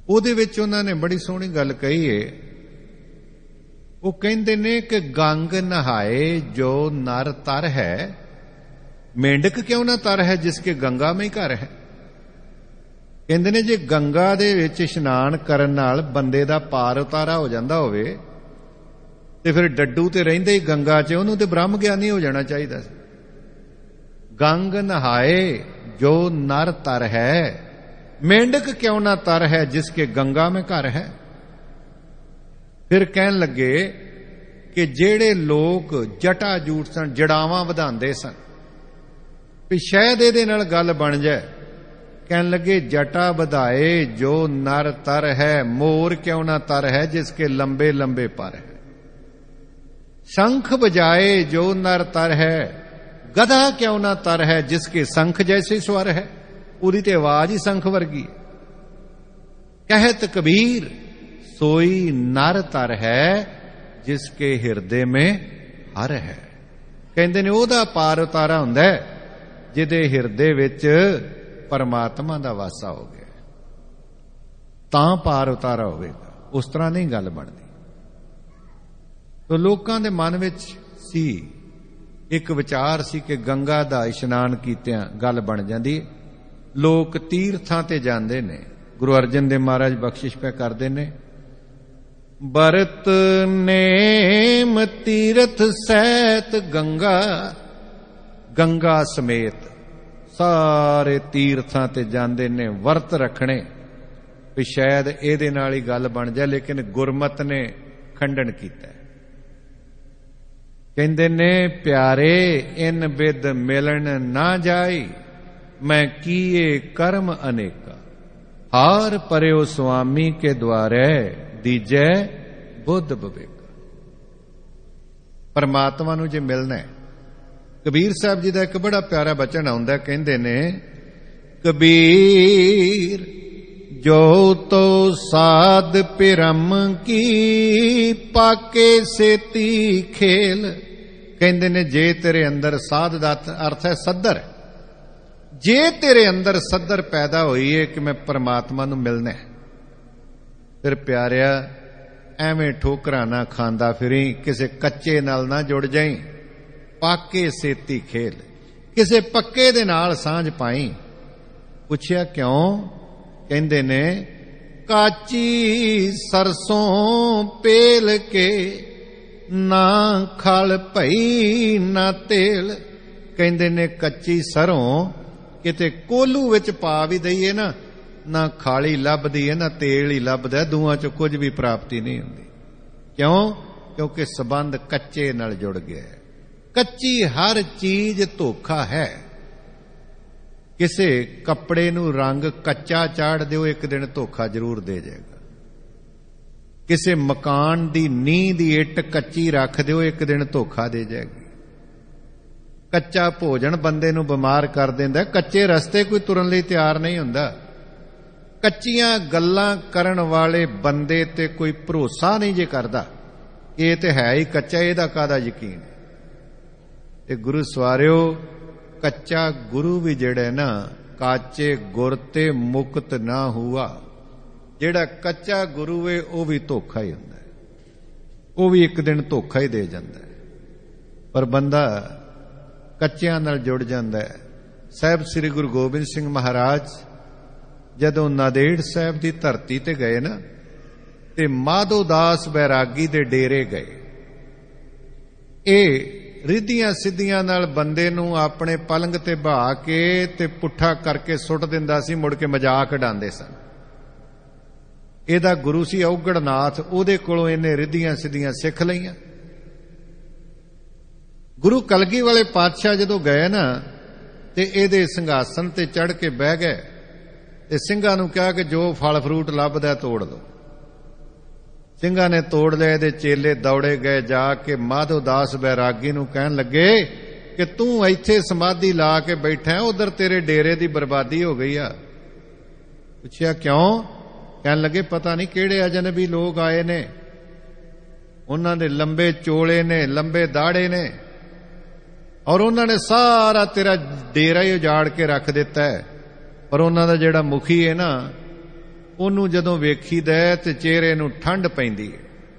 A: ਉਹਦੇ ਵਿੱਚ ਉਹਨਾਂ ਨੇ ਬੜੀ ਸੋਹਣੀ ਗੱਲ ਕਹੀ ਏ। ਉਹ ਕਹਿੰਦੇ ਨੇ ਕਿ ਗੰਗ ਨਹਾਏ ਜੋ ਨਰ ਤਰ ਹੈ, ਮੇਂਢਕ ਕਿਉਂ ਨਾ ਤਰ ਹੈ ਜਿਸਕੇ ਗੰਗਾ में ਘਰ ਹੈ। ਕਹਿੰਦੇ ਨੇ ਜੇ ਗੰਗਾ ਦੇ ਵਿੱਚ ਇਸ਼ਨਾਨ ਕਰਨ ਨਾਲ ਬੰਦੇ ਦਾ ਪਾਰ ਉਤਾਰਾ ਹੋ ਜਾਂਦਾ ਹੋਵੇ ਤੇ ਫਿਰ ਡੱਡੂ ਤੇ ਰਹਿੰਦੇ ਹੀ ਗੰਗਾ 'ਚ, ਉਹਨੂੰ ਤੇ ਬ੍ਰਹਮ ਗਿਆਨੀ ਹੋ ਜਾਣਾ ਚਾਹੀਦਾ ਸੀ। ਗੰਗ ਨਹਾਏ ਜੋ ਨਰ ਤਰ ਹੈ, ਮੇਂਢਕ ਕਿਉਂ ਨਾ ਤਰ ਹੈ ਜਿਸਕੇ ਗੰਗਾ में ਘਰ ਹੈ। ਫਿਰ ਕਹਿਣ ਲੱਗੇ ਕਿ ਜਿਹੜੇ ਲੋਕ ਜਟਾ ਜੂਟ ਸਨ, ਜੜਾਵਾਂ ਵਧਾਉਂਦੇ ਸਨ, ਵੀ ਸ਼ਾਇਦ ਇਹਦੇ ਨਾਲ ਗੱਲ ਬਣ ਜਾਏ। ਕਹਿਣ ਲੱਗੇ ਜਟਾ ਵਧਾਏ ਜੋ ਨਰ ਤਰ ਹੈ, ਮੋਰ ਕਿਉਂ ਨਾ ਤਰ ਹੈ ਜਿਸਕੇ ਲੰਬੇ ਲੰਬੇ ਪਰ ਹੈ। शंख बजाए जो नर तर है, गधा क्यों ना तर है जिसके शंख जैसे स्वर है। पूरी तो आवाज ही शंख वर्गी। कहत कबीर सोई नर तर है जिसके हृदय में हर है। कहते ने ओदा पार उतारा हुंदा है जिहदे हिरदे विच परमात्मा दा वासा हो गया, तां पार उतारा होवेगा। उस तरह नहीं गल बनदी। तो लोकां दे मन विच सी एक विचार सी कि गंगा दा इशनान कीतियां गल बन जांदी। लोक तीर्थां ते जांदे ने, गुरु अर्जन देव महाराज बख्शिश पे करदे ने, बरत नेम तीर्थ सैत गंगा, गंगा समेत सारे तीर्थां ते जांदे ने, वर्त रखने भी शायद इहदे नाल ही गल बन जाए, लेकिन गुरमत ने खंडन कीता। कहते ने प्यारे इन बिद मिलन ना जाई, मैं किए कर्म अनेका, हार पर्यो स्वामी के द्वारे दीजै बुद्ध विवेक। परमात्मा नूं जे मिलना है, कबीर साहब जी का एक बड़ा प्यारा बचन आउंदा, कहंदे ने कबीर जो तो साध पिरम की पाके सेती खेल। कहंदे ने जे तेरे अंदर साध दा अर्थ है सद्दर, जे तेरे अंदर सद्दर पैदा हुई है कि मैं परमात्मा नूं मिलना है, फिर प्यारिया एवें ठोकरां ना खांदा फिरी, किसे कच्चे नाल ना जुड़ जाई। पाके सेती खेल, किसे पक्के दे नाल सांझ पाई। पुछया क्यों? कहंदे ने काची सरसों पेल के ना खल भई ना तेल। कहंदे ने कच्ची सरों किते कोलू विच पा भी दईए ना, ना खाली लभदी है ना तेल ही लभदा, दूआं चों कुछ भी प्राप्ति नहीं हुंदी। क्यों? क्योंकि संबंध कच्चे नाल जुड़ गया है। कच्ची हर चीज धोखा है। किसे कपड़े नूं रंग कच्चा चाड़ दिओ, एक दिन धोखा जरूर दे जाएगा। किसे मकान दी नींह दी इट कच्ची रख दिओ, एक दिन धोखा दे जाएगी। कच्चा भोजन बंदे नूं बीमार कर दिंदा, कच्चे रस्ते कोई तुरन लई तैयार नहीं हुंदा। कच्चियां गल्लां करन वाले बंदे ते कोई भरोसा नहीं जे करदा, ये ते है ही कच्चा, इहदा काहदा यकीन। ते गुरु सवारियो कच्चा गुरु भी जेड़ा ना, काचे गुर ते मुक्त ना हुआ। जेड़ा कच्चा गुरु है वह भी धोखा ही हुंदा है, वह भी एक दिन धोखा ही दे जाता है। पर बंदा कच्चियां नाल जुड़ जाता है। साहब श्री गुरु गोबिंद सिंह महाराज जदों नादेड़ साहब की धरती ते गए ना, ते माधो दास बैरागी दे डेरे गए। ये रिद्धियां सिद्धियां नाल बंदे नूं अपने पलंग ते बहा के ते पुट्ठा करके सुट दिंदा सी, मुड़ के मजाक उडांदे सन। ਇਹਦਾ गुरु सी औगड़नाथ, ਉਹਦੇ ਕੋਲੋਂ ਇਹਨੇ ਰਿੱਧੀਆਂ ਸਿੱਧੀਆਂ ਸਿੱਖ ਲਈਆਂ। गुरु कलगी वाले पातशाह जदों गए ना, ते ਇਹਦੇ ਸਿੰਘਾਸਨ ते चढ़ के बह गए ते ਸਿੰਘਾਂ ਨੂੰ ਕਿਹਾ कि जो फल फ्रूट ਲੱਭਦਾ ਤੋੜ दो। ਸਿੰਘਾਂ ने तोड़ लिया। ਇਹਦੇ चेले दौड़े गए, जाके माधो दास बैरागी नूं कहन लगे कि तू ਇੱਥੇ समाधि ला के बैठा है, उधर तेरे डेरे दी बर्बादी हो गई आ। पुछया क्यों? कहन लगे पता नहीं किहड़े अजनबी लोग आए ने, उन्हां दे लंबे चोले ने, लंबे दाड़े ने, और उन्होंने सारा तेरा डेरा ही उजाड़ के रख दिता है। पर उन्हां दा जिहड़ा मुखी है ना, ਉਹਨੂੰ ਜਦੋਂ ਵੇਖੀਦਾ ਤੇ ਚਿਹਰੇ ਨੂੰ ਠੰਡ ਪੈਂਦੀ ਹੈ।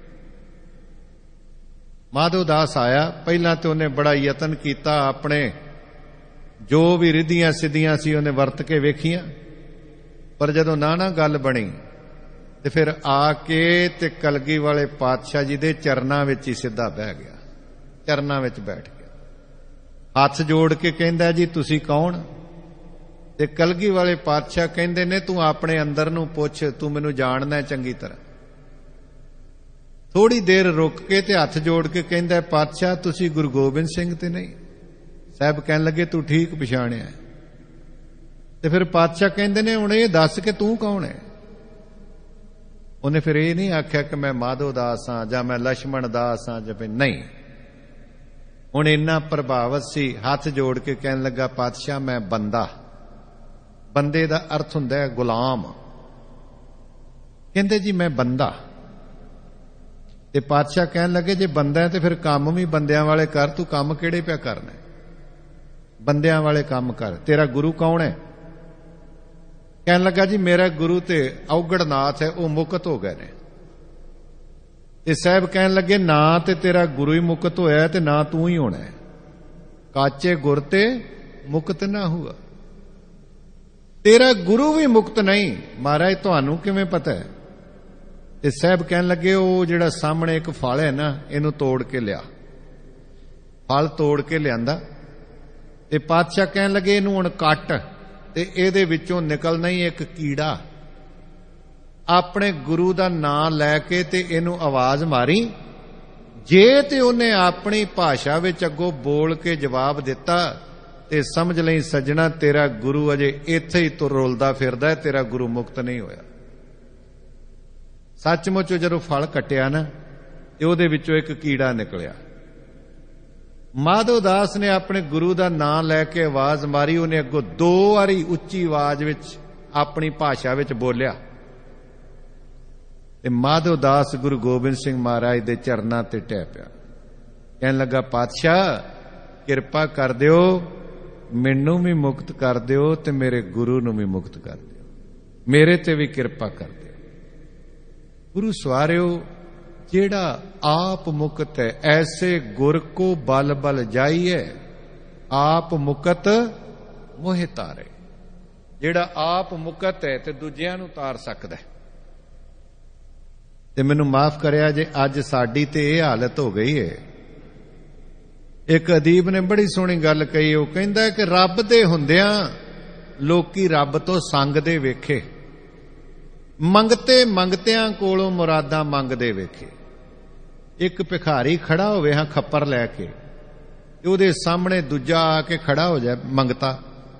A: ਮਾਧੋ ਦਾਸ ਆਇਆ, ਪਹਿਲਾਂ ਤੇ ਉਹਨੇ ਬੜਾ ਯਤਨ ਕੀਤਾ, ਆਪਣੇ ਜੋ ਵੀ ਰਿੱਧੀਆਂ ਸਿੱਧੀਆਂ ਸੀ ਉਹਨੇ ਵਰਤ ਕੇ ਵੇਖੀਆਂ, ਪਰ ਜਦੋਂ ਨਾ ਨਾ ਗੱਲ ਬਣੀ ਤੇ ਫਿਰ ਆ ਕੇ ਤੇ ਕਲਗੀ ਵਾਲੇ ਪਾਤਸ਼ਾਹ ਜੀ ਦੇ ਚਰਨਾਂ ਵਿੱਚ ਹੀ ਸਿੱਧਾ ਬਹਿ ਗਿਆ, ਚਰਨਾਂ ਵਿੱਚ ਬੈਠ ਗਿਆ, ਹੱਥ ਜੋੜ ਕੇ ਕਹਿੰਦਾ ਜੀ ਤੁਸੀਂ ਕੌਣ? ਤੇ ਕਲਗੀ ਵਾਲੇ ਪਾਤਸ਼ਾਹ ਕਹਿੰਦੇ ਨੇ ਤੂੰ ਆਪਣੇ ਅੰਦਰ ਨੂੰ ਪੁੱਛ, ਤੂੰ ਮੈਨੂੰ ਜਾਣਦਾ ਚੰਗੀ ਤਰ੍ਹਾਂ। ਥੋੜੀ ਦੇਰ ਰੁਕ ਕੇ ਤੇ ਹੱਥ ਜੋੜ ਕੇ ਕਹਿੰਦਾ ਪਾਤਸ਼ਾਹ ਤੁਸੀਂ ਗੁਰੂ ਗੋਬਿੰਦ ਸਿੰਘ ਤੇ ਨਹੀਂ? ਸਾਹਿਬ ਕਹਿਣ ਲੱਗੇ ਤੂੰ ਠੀਕ ਪਛਾਣਿਆ। ਤੇ ਫਿਰ ਪਾਤਸ਼ਾਹ ਕਹਿੰਦੇ ਨੇ ਹੁਣ ਇਹ ਦੱਸ ਕਿ ਤੂੰ ਕੌਣ ਹੈ? ਉਹਨੇ ਫਿਰ ਇਹ ਨਹੀਂ ਆਖਿਆ ਕਿ ਮੈਂ ਮਾਧੋ ਦਾਸ ਹਾਂ ਜਾਂ ਮੈਂ ਲక్ష్మణ ਦਾਸ ਹਾਂ ਜਾਂ ਨਹੀਂ। ਹੁਣ ਇੰਨਾ ਪ੍ਰਭਾਵਿਤ ਸੀ, ਹੱਥ ਜੋੜ ਕੇ ਕਹਿਣ ਲੱਗਾ ਪਾਤਸ਼ਾਹ ਮੈਂ ਬੰਦਾ। ਬੰਦੇ ਦਾ ਅਰਥ ਹੁੰਦਾ ਹੈ ਗੁਲਾਮ। ਕਹਿੰਦੇ ਜੀ ਮੈਂ ਬੰਦਾ। ਤੇ ਪਾਤਸ਼ਾਹ ਕਹਿਣ ਲੱਗੇ ਜੇ ਬੰਦਾ ਹੈ ਤੇ ਫਿਰ ਕੰਮ ਵੀ ਬੰਦਿਆਂ ਵਾਲੇ ਕਰ, ਤੂੰ ਕੰਮ ਕਿਹੜੇ ਪਿਆ ਕਰਨਾ? ਬੰਦਿਆਂ ਵਾਲੇ ਕੰਮ ਕਰ। ਤੇਰਾ ਗੁਰੂ ਕੌਣ ਹੈ? ਕਹਿਣ ਲੱਗਾ ਜੀ ਮੇਰਾ ਗੁਰੂ ਤੇ ਔਗੜਨਾਥ ਹੈ, ਉਹ ਮੁਕਤ ਹੋ ਗਏ ਨੇ। ਤੇ ਸਾਹਿਬ ਕਹਿਣ ਲੱਗੇ ਨਾ ਤੇ ਤੇਰਾ ਗੁਰੂ ਹੀ ਮੁਕਤ ਹੋਇਆ ਤੇ ਨਾ ਤੂੰ ਹੀ ਹੋਣਾ ਹੈ। ਕਾਚੇ ਗੁਰ ਤੇ ਮੁਕਤ ਨਾ ਹੁਆ। ਤੇਰਾ ਗੁਰੂ ਵੀ ਮੁਕਤ ਨਹੀਂ। ਮਹਾਰਾਜ ਤੁਹਾਨੂੰ ਕਿਵੇਂ ਪਤਾ ਹੈ? ਤੇ ਸਾਹਿਬ ਕਹਿਣ ਲੱਗੇ ਉਹ ਜਿਹੜਾ ਸਾਹਮਣੇ ਇੱਕ ਫਲ ਹੈ ਨਾ, ਇਹਨੂੰ ਤੋੜ ਕੇ ਲਿਆ। ਫਲ ਤੋੜ ਕੇ ਲਿਆਂਦਾ ਤੇ ਪਾਤਸ਼ਾਹ ਕਹਿਣ ਲੱਗੇ ਇਹਨੂੰ ਹੁਣ ਕੱਟ, ਤੇ ਇਹਦੇ ਵਿੱਚੋਂ ਨਿਕਲਣਾ ਹੀ ਇੱਕ ਕੀੜਾ। ਆਪਣੇ ਗੁਰੂ ਦਾ ਨਾਮ ਲੈ ਕੇ ਤੇ ਇਹਨੂੰ ਆਵਾਜ਼ ਮਾਰੀ, ਜੇ ਤੇ ਉਹਨੇ ਆਪਣੀ ਭਾਸ਼ਾ ਵਿੱਚ ਅੱਗੋਂ ਬੋਲ ਕੇ ਜਵਾਬ ਦਿੱਤਾ ਤੇ ਸਮਝ ਲਈ ਸੱਜਣਾ ਤੇਰਾ ਗੁਰੂ ਅਜੇ ਇੱਥੇ ਹੀ ਤੁਰ ਰੁਲਦਾ ਫਿਰਦਾ ਹੈ, ਤੇਰਾ ਗੁਰੂ ਮੁਕਤ ਨਹੀਂ ਹੋਇਆ। ਸੱਚਮੁੱਚ ਜਦੋਂ ਫਲ ਕੱਟਿਆ ਨਾ ਤੇ ਉਹਦੇ ਵਿੱਚੋਂ ਇੱਕ ਕੀੜਾ ਨਿਕਲਿਆ। ਮਾਧੋ ਦਾਸ ਨੇ ਆਪਣੇ ਗੁਰੂ ਦਾ ਨਾਮ ਲੈ ਕੇ ਆਵਾਜ਼ ਮਾਰੀ, ਉਹਨੇ ਅੱਗੋਂ ਦੋ ਵਾਰੀ ਉੱਚੀ ਆਵਾਜ਼ ਵਿੱਚ ਆਪਣੀ ਭਾਸ਼ਾ ਵਿੱਚ ਬੋਲਿਆ ਤੇ ਮਾਧੋ ਦਾਸ ਗੁਰੂ ਗੋਬਿੰਦ ਸਿੰਘ ਮਹਾਰਾਜ ਦੇ ਚਰਨਾਂ ਤੇ ਟਹਿ ਪਿਆ। ਕਹਿਣ ਲੱਗਾ ਪਾਤਸ਼ਾਹ ਕਿਰਪਾ ਕਰ ਦਿਓ, ਮੈਨੂੰ ਵੀ ਮੁਕਤ ਕਰ ਦਿਓ ਤੇ ਮੇਰੇ ਗੁਰੂ ਨੂੰ ਵੀ ਮੁਕਤ ਕਰ ਦਿਓ, ਮੇਰੇ ਤੇ ਵੀ ਕਿਰਪਾ ਕਰ ਦਿਓ। ਗੁਰੂ ਸਵਾਰਿਓ ਜਿਹੜਾ ਆਪ ਮੁਕਤ ਹੈ, ਐਸੇ ਗੁਰ ਕੋ ਬਲ ਬਲ ਜਾਈਏ, ਆਪ ਮੁਕਤ ਮੋਹਿ ਤਾਰੇ। ਜਿਹੜਾ ਆਪ ਮੁਕਤ ਹੈ ਤੇ ਦੂਜਿਆਂ ਨੂੰ ਤਾਰ ਸਕਦਾ ਹੈ। ਤੇ ਮੈਨੂੰ ਮਾਫ ਕਰਿਆ ਜੇ ਅੱਜ ਸਾਡੀ ਤੇ ਇਹ ਹਾਲਤ ਹੋ ਗਈ ਹੈ। ਇੱਕ ਅਦੀਬ ਨੇ ਬੜੀ ਸੋਹਣੀ ਗੱਲ ਕਹੀ, ਉਹ ਕਹਿੰਦਾ ਕਿ ਰੱਬ ਦੇ ਹੁੰਦਿਆਂ ਲੋਕੀ ਰੱਬ ਤੋਂ ਸੰਗਦੇ ਵੇਖੇ, ਮੰਗਤੇ ਮੰਗਤਿਆਂ ਕੋਲੋਂ ਮੁਰਾਦਾਂ ਮੰਗਦੇ ਵੇਖੇ। ਇੱਕ ਭਿਖਾਰੀ ਖੜਾ ਹੋਵੇ ਹਾਂ ਖੱਪਰ ਲੈ ਕੇ, ਤੇ ਉਹਦੇ ਸਾਹਮਣੇ ਦੂਜਾ ਆ ਕੇ ਖੜਾ ਹੋ ਜਾਏ ਮੰਗਤਾ,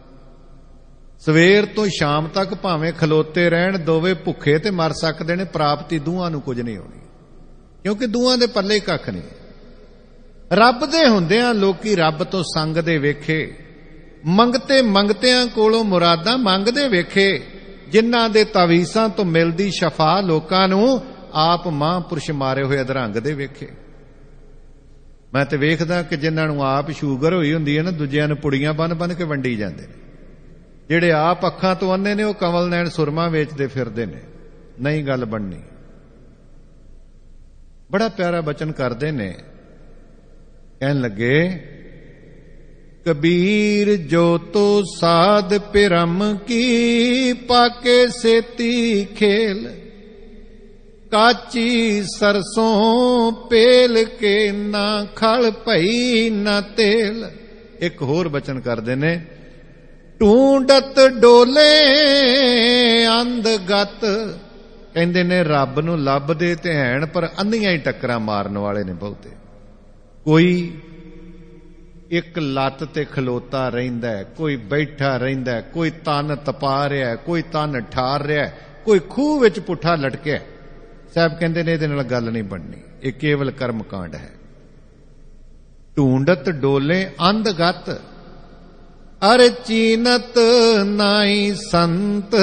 A: ਸਵੇਰ ਤੋਂ ਸ਼ਾਮ ਤੱਕ ਭਾਵੇਂ ਖਲੋਤੇ ਰਹਿਣ, ਦੋਵੇਂ ਭੁੱਖੇ ਤੇ ਮਰ ਸਕਦੇ ਨੇ, ਪ੍ਰਾਪਤੀ ਦੋਹਾਂ ਨੂੰ ਕੁਝ ਨਹੀਂ ਹੋਣੀ, ਕਿਉਂਕਿ ਦੋਹਾਂ ਦੇ ਪੱਲੇ ਕੱਖ ਨਹੀਂ। ਰੱਬ ਦੇ ਹੁੰਦਿਆਂ ਲੋਕੀ ਰੱਬ ਤੋਂ ਸੰਗਦੇ ਵੇਖੇ, ਮੰਗਤੇ ਮੰਗਤਿਆਂ ਕੋਲੋਂ ਮੁਰਾਦਾਂ ਮੰਗਦੇ ਵੇਖੇ, ਜਿਨ੍ਹਾਂ ਦੇ ਤਾਵੀਜ਼ਾਂ ਤੋਂ ਮਿਲਦੀ ਸ਼ਫਾ ਲੋਕਾਂ ਨੂੰ ਆਪ ਮਹਾਂਪੁਰਸ਼ ਮਾਰੇ ਹੋਏ ਅਧਰੰਗ ਦੇ ਵੇਖੇ। ਮੈਂ ਤੇ ਵੇਖਦਾ ਕਿ ਜਿਨ੍ਹਾਂ ਨੂੰ ਆਪ ਸ਼ੂਗਰ ਹੋਈ ਹੁੰਦੀ ਹੈ ਨਾ, ਦੂਜਿਆਂ ਨੂੰ ਪੁੜੀਆਂ ਬੰਨ ਬੰਨ ਕੇ ਵੰਡੀ ਜਾਂਦੇ ਨੇ। ਜਿਹੜੇ ਆਪ ਅੱਖਾਂ ਤੋਂ ਅੰਨੇ ਨੇ ਉਹ ਕਮਲ ਨੈਣ ਸੁਰਮਾ ਵੇਚਦੇ ਫਿਰਦੇ ਨੇ। ਨਹੀਂ ਗੱਲ ਬਣਨੀ। ਬੜਾ ਪਿਆਰਾ ਬਚਨ ਕਰਦੇ ਨੇ, ਕਹਿਣ ਲੱਗੇ ਕਬੀਰ ਜੋ ਤੋ ਸਾਧ ਪਿਰਮ ਕੀ, ਪਾਕੇ ਸੇਤੀ ਖੇਲ, ਕਾਚੀ ਸਰਸੋਂ ਪੇਲ ਕੇ, ਨਾ ਖਲ ਭਈ ਨਾ ਤੇਲ। ਇੱਕ ਹੋਰ ਬਚਨ ਕਰਦੇ ਨੇ, ਢੂੰਡਤ ਡੋਲੇ ਅੰਧਗਤ। ਕਹਿੰਦੇ ਨੇ ਰੱਬ ਨੂੰ ਲੱਭਦੇ ਤੇ ਹੈਣ, ਪਰ ਅੰਧੀਆਂ ਹੀ ਟੱਕਰਾਂ ਮਾਰਨ ਵਾਲੇ ਨੇ ਬਹੁਤੇ। ਕੋਈ ਇੱਕ ਲੱਤ ਤੇ ਖਲੋਤਾ ਰਹਿੰਦਾ, ਕੋਈ ਬੈਠਾ ਰਹਿੰਦਾ, ਕੋਈ ਤਨ ਤਪਾ ਰਿਹਾ, ਕੋਈ ਤਨ ਠਾਰ ਰਿਹਾ, ਕੋਈ ਖੂਹ ਵਿੱਚ ਪੁੱਠਾ ਲਟਕਿਆ। ਸਾਹਿਬ ਕਹਿੰਦੇ ਨੇ ਇਹਦੇ ਨਾਲ ਗੱਲ ਨਹੀਂ ਬਣਨੀ, ਇਹ ਕੇਵਲ ਕਰਮ ਕਾਂਡ ਹੈ। ਢੂੰਡਤ ਡੋਲੇ ਅੰਧਗਤ, ਅਰ ਚੀਨਤ ਨਾਈ ਸੰਤ।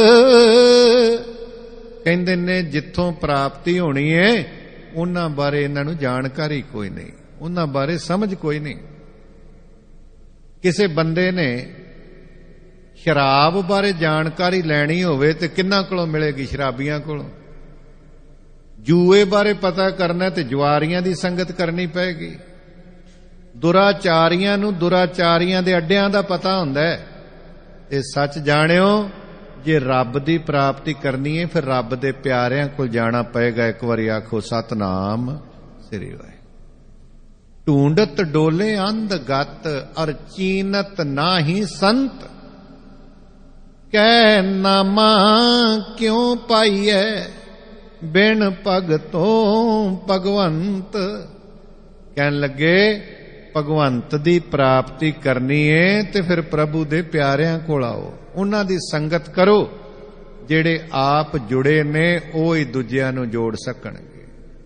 A: ਕਹਿੰਦੇ ਨੇ ਜਿੱਥੋਂ ਪ੍ਰਾਪਤੀ ਹੋਣੀ ਹੈ ਉਹਨਾਂ ਬਾਰੇ ਇਹਨਾਂ ਨੂੰ ਜਾਣਕਾਰੀ ਕੋਈ ਨਹੀਂ, ਉਹਨਾਂ ਬਾਰੇ ਸਮਝ ਕੋਈ ਨਹੀਂ। ਕਿਸੇ ਬੰਦੇ ਨੇ ਸ਼ਰਾਬ ਬਾਰੇ ਜਾਣਕਾਰੀ ਲੈਣੀ ਹੋਵੇ ਤੇ ਕਿੰਨਾਂ ਕੋਲੋਂ ਮਿਲੇਗੀ? ਸ਼ਰਾਬੀਆਂ ਕੋਲੋਂ। ਜੂਏ ਬਾਰੇ ਪਤਾ ਕਰਨਾ ਤੇ ਜੁਆਰੀਆਂ ਦੀ ਸੰਗਤ ਕਰਨੀ ਪਏਗੀ। ਦੁਰਾਚਾਰੀਆਂ ਨੂੰ ਦੁਰਾਚਾਰੀਆਂ ਦੇ ਅੱਡਿਆਂ ਦਾ ਪਤਾ ਹੁੰਦਾ ਹੈ। ਇਹ ਸੱਚ ਜਾਣਿਓ, ਜੇ ਰੱਬ ਦੀ ਪ੍ਰਾਪਤੀ ਕਰਨੀ ਹੈ ਫਿਰ ਰੱਬ ਦੇ ਪਿਆਰਿਆਂ ਕੋਲ ਜਾਣਾ ਪਏਗਾ। ਇੱਕ ਵਾਰੀ ਆਖੋ ਸਤਨਾਮ ਸ੍ਰੀ ਵਾਹਿਗੁਰੂ। ਢੂੰਡਤ ਡੋਲੇ ਅੰਧ ਗਤ ਅਰ ਚੀਨਤ ਨਾਹੀ ਸੰਤ, ਕਹਿ ਨਾਮਾ ਕਿਉਂ ਪਾਈਐ ਬਿਨ ਭਗਤੋਂ ਭਗਵੰਤ। ਕਹਿਣ ਲੱਗੇ ਭਗਵੰਤ ਦੀ ਪ੍ਰਾਪਤੀ ਕਰਨੀ ਏ ਤੇ ਫਿਰ ਪ੍ਰਭੂ ਦੇ ਪਿਆਰਿਆਂ ਕੋਲ ਆਓ, ਉਹਨਾਂ ਦੀ ਸੰਗਤ ਕਰੋ। ਜਿਹੜੇ ਆਪ ਜੁੜੇ ਨੇ ਉਹ ਹੀ ਦੂਜਿਆਂ ਨੂੰ ਜੋੜ ਸਕਣਗੇ।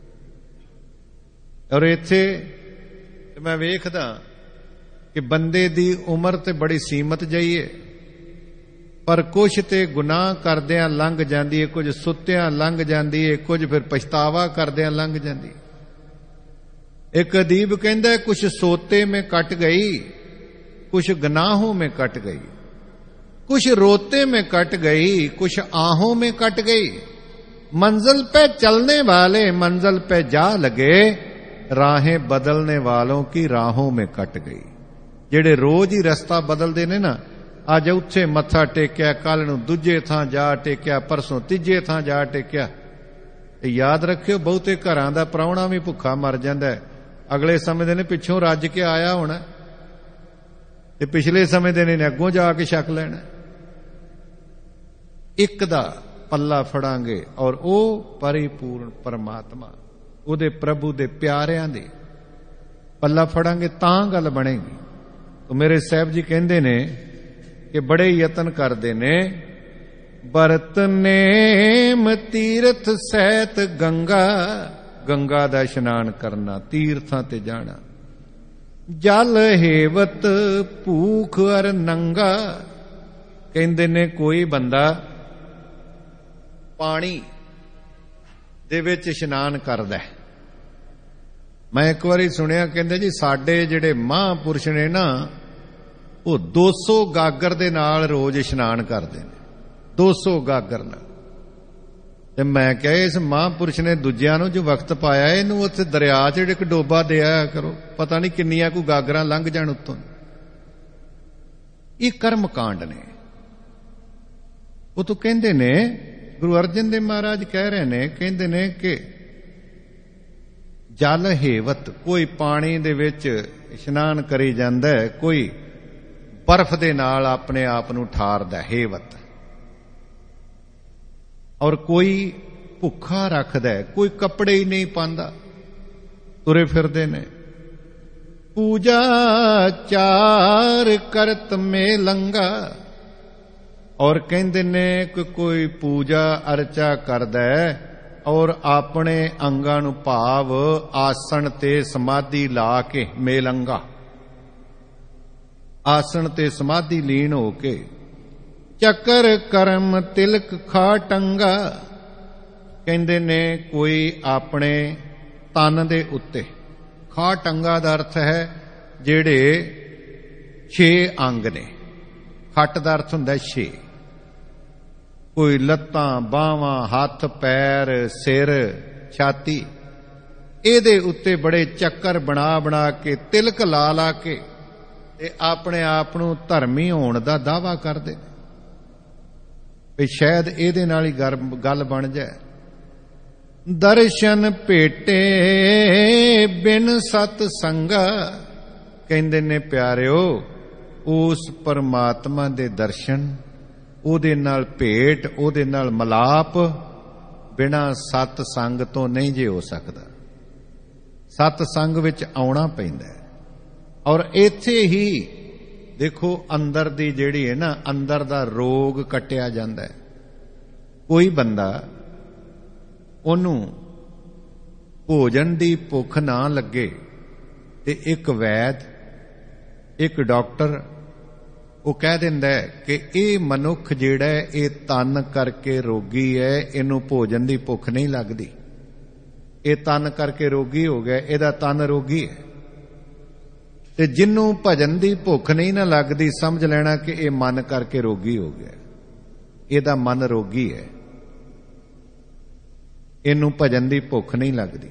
A: ਔਰ ਇੱਥੇ ਮੈਂ ਵੇਖਦਾ ਕਿ ਬੰਦੇ ਦੀ ਉਮਰ ਤੇ ਬੜੀ ਸੀਮਤ ਜਿਹੀ ਹੈ, ਪਰ ਕੁਛ ਤੇ ਗੁਨਾਹ ਕਰਦਿਆਂ ਲੰਘ ਜਾਂਦੀ ਹੈ, ਕੁਝ ਸੁੱਤਿਆਂ ਲੰਘ ਜਾਂਦੀ ਹੈ, ਕੁਝ ਫਿਰ ਪਛਤਾਵਾ ਕਰਦਿਆਂ ਲੰਘ ਜਾਂਦੀ ਹੈ। एक अदीब कहता है कुछ सोते में कट गई, कुछ गुनाहों में कट गई, कुछ रोते में कट गई, कुछ आहों में कट गई। मंजिल पे चलने वाले मंजिल पे जा लगे, राहें बदलने वालों की राहों में कट गई। जेड़े रोज ही रस्ता बदलते ने ना, अज उत्थे मत्था टेकिया, कल नूं दूजे थां जा टेकिया, परसों तीजे थां जा टेकिया। याद रखियो बहुते घरां दा प्राहुणा भी भुखा मर जांदा है। अगले समझते ने पिछों रज के आया होना, ते पिछले समझते ने अगों जाके छक लेना। एक दा पल्ला फड़ांगे और वो परिपूर्ण परमात्मा उहदे प्रभु दे प्यारियां दे पल्ला फड़ांगे तां गल बनेगी। तो मेरे साहब जी कहंदे ने कि बड़े यतन करते ने, बरत नेम तीरथ सैत गंगा, गंगा दा इशनान करना, तीर्थां ते जाना। जल हेवत भूख अर नंगा। कहंदे ने कोई बंदा पानी दे विच इशनान करदा है। मैं एक बारी सुनिया, कहंदे जी साडे जिहड़े महापुरुष ने ना, वो दो सौ गागर दे नाल रोज इशनान करदे ने, दो सौ गागर नाल। ते मैं कहा इस महापुरुष ने दूजिਆਂ ਨੂੰ जो वक्त पाया ਇਹਨੂੰ ਉੱਥੇ दरिया च एक डोबा दिया करो, पता नहीं किन्नियां कोई गागरां लंघ जाण उत्तों। ये कर्म कांड ने। वो तो कहंदे ने, गुरु अर्जन देव महाराज कह रहे ने, कहंदे ने कि जल हेवत, कोई पानी दे विच इशनान करी जांदा है, कोई बर्फ दे नाल अपने आप नूं ठारदा है, हेवत। और कोई भुखा रखदा है, कोई कपड़े ही नहीं पांदा, तुरे फिरदे ने। पूजा चार करत में लंगा। और कहंदे ने कि कोई पूजा अर्चा करदा है और अपने अंगां नूं भाव आसन ते समाधि ला के, मेलंगा, आसन ते समाधि लीन हो के। चकर करम तिलक खा टंगा। कहंदे ने कोई अपने तन दे उत्ते, खा टंगा दा अर्थ है जेड़े छे अंग ने, खट दा अर्थ हुंदा छे। कोई लत्तां बावां हाथ पैर सिर छाती, इहदे उत्ते बड़े चक्कर बना बना के तिलक ला ला के ते अपने आप नूं धर्मी होण दा दावा करदे ने भी शायद ਇਹਦੇ ਨਾਲ ਹੀ ਗੱਲ ਬਣ ਜਾਏ। ਦਰਸ਼ਨ ਭੇਟੇ ਬਿਨ ਸਤ ਸੰਗਾ। ਕਹਿੰਦੇ ਨੇ ਪਿਆਰਿਓ, ਉਸ ਪਰਮਾਤਮਾ ਦੇ ਦਰਸ਼ਨ, ਉਹਦੇ ਨਾਲ ਭੇਟ, ਉਹਦੇ ਨਾਲ ਮਲਾਪ ਬਿਨਾ ਸਤ ਸੰਗ ਤੋਂ ਨਹੀਂ ਜੇ ਹੋ ਸਕਦਾ। ਸਤ ਸੰਗ ਵਿੱਚ ਆਉਣਾ ਪੈਂਦਾ ਹੈ। ਔਰ ਇੱਥੇ ਹੀ देखो अंदर दी जेड़ी है ना, अंदर दा रोग कटिया जांदा है। कोई बंदा ओनू भोजन दी भुख ना लगे ते एक वैद, एक डॉक्टर वो कह दिंदा है कि ये मनुख जेड़ा है ये तन करके रोगी है, इनू भोजन दी भुख नहीं लगदी, ये तन करके रोगी हो गया, इहदा तन रोगी है। ਤੇ जिन्नू भजन की भुख नहीं ना लगती समझ लेना कि यह मन करके रोगी हो गया, ਇਹਦਾ मन रोगी है, ਇਹਨੂੰ भजन की भुख नहीं लगती।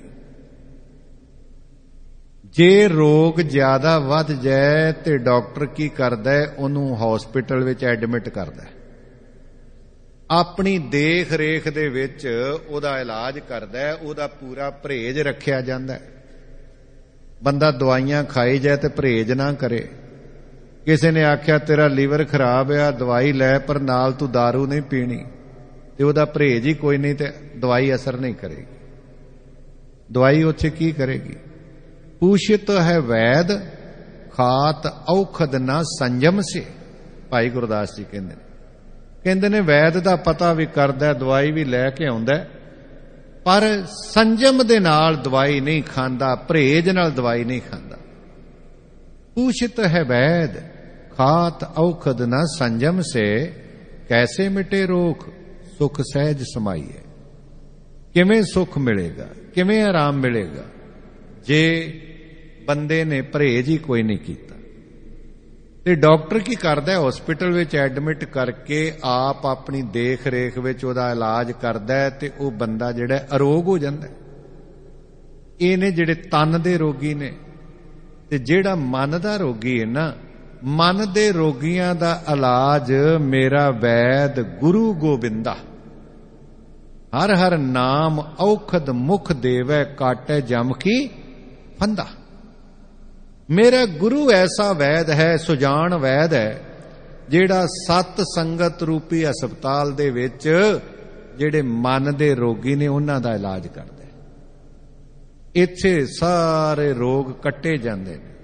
A: जे रोग ज्यादा वध जाए तो डॉक्टर की करदा है, उन्होंने हॉस्पिटल विच एडमिट करदा है, अपनी देख रेख दे विच उहदा इलाज करदा है, उहदा पूरा परहेज रखिया जांदा है। बंदा दवाइयां खाई जाए तो परहेज ना करे। किसी ने आख्या तेरा लीवर खराब है, दवाई लै पर नाल तू दारू नहीं पीनी, तो उहदा परहेज ही कोई नहीं, तो दवाई असर नहीं करेगी। दवाई उत्थे की करेगी? पूषित है वैद खात औखद ना संयम से। भाई गुरदास जी कहते कहते ने वैद का पता भी करदा, दवाई भी लैके आउंदा, पर संयम दे नाल दवाई नहीं खांदा, परहेज नाल दवाई नहीं खांदा। पूषित है वैद खात औखद ना संयम से, कैसे मिटे रोग सुख सहज समाइए। किवें सुख मिलेगा, किवें आराम मिलेगा जे बंदे ने परहेज ही कोई नहीं किया। ते डॉक्टर की करदा है, हॉस्पिटल विच एडमिट करके आप अपनी देख रेख विच उहदा इलाज करदा है, ते वो बंदा जिहड़ा अरोग हो जांदा है। इह ने जिहड़े तन दे रोगी ने, ते जिहड़ा मन दा रोगी है ना, मन दे रोगियां दा इलाज मेरा वैद गुरु गोबिंदा। हर हर नाम औखद मुख देवै, काटै जम की फंदा। मेरा गुरु ऐसा वैद है, सुजान वैद है, जिहड़ा सत संगत रूपी हस्पताल दे विच जिहड़े मन दे रोगी ने उन्हां दा इलाज करदा है। इत्थे सारे रोग कट्टे जांदे ने,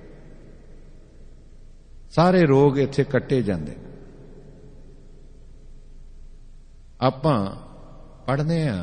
A: सारे रोग इत्थे कट्टे जांदे ने। आपां पढ़ने आ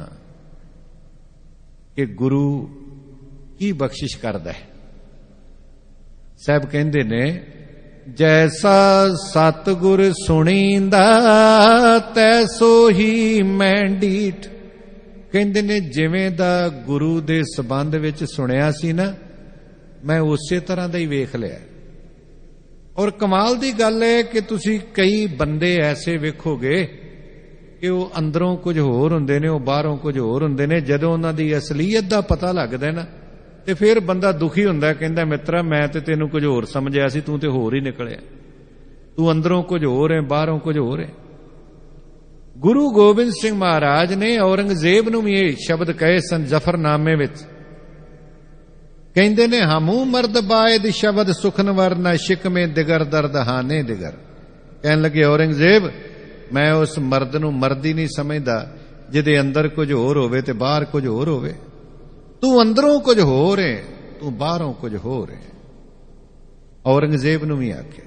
A: कि गुरु की बख्शिश करदा है। साहब कहते ने जैसा सतगुर सुनींदा तैसो ही मैं डीठ। कहते ने जिवें दा गुरु दे संबंध विच सुनिया सी ना, मैं उसे तरह दा ही वेख लिया। और कमाल दी गल है कि तुसी कई बंदे ऐसे वेखोगे कि वो अंदरों कुछ होर हुंदे ने, वो बाहरों कुछ होर हुंदे ने। जदों उन्हां दी असलीयत दा पता लगदा ना, ते फिर बंदा दुखी हुंदा, कहंदा मित्रा मैं ते तैनूं कुछ होर समझिया सी, तूं ते होर ही निकलिया, तूं अंदरों कुछ होर है, बाहरों कुछ होर है। गुरु गोबिंद सिंह महाराज ने औरंगजेब नूं भी ये शब्द कहे सन जफरनामे विच। कहंदे ने हमू मर्द बायद शब्द सुखनवर न शिकमे दिगर दर्द हाने दिगर। कहन लगे औरंगजेब मैं उस मर्द नूं मर्द ही नहीं समझदा जिहदे अंदर कुछ होर होवे ते बाहर कुछ होर होवे। तू अंदरों कुछ होर है, तू बाहरों कुछ होर है। औरंगजेब नूं भी आखे।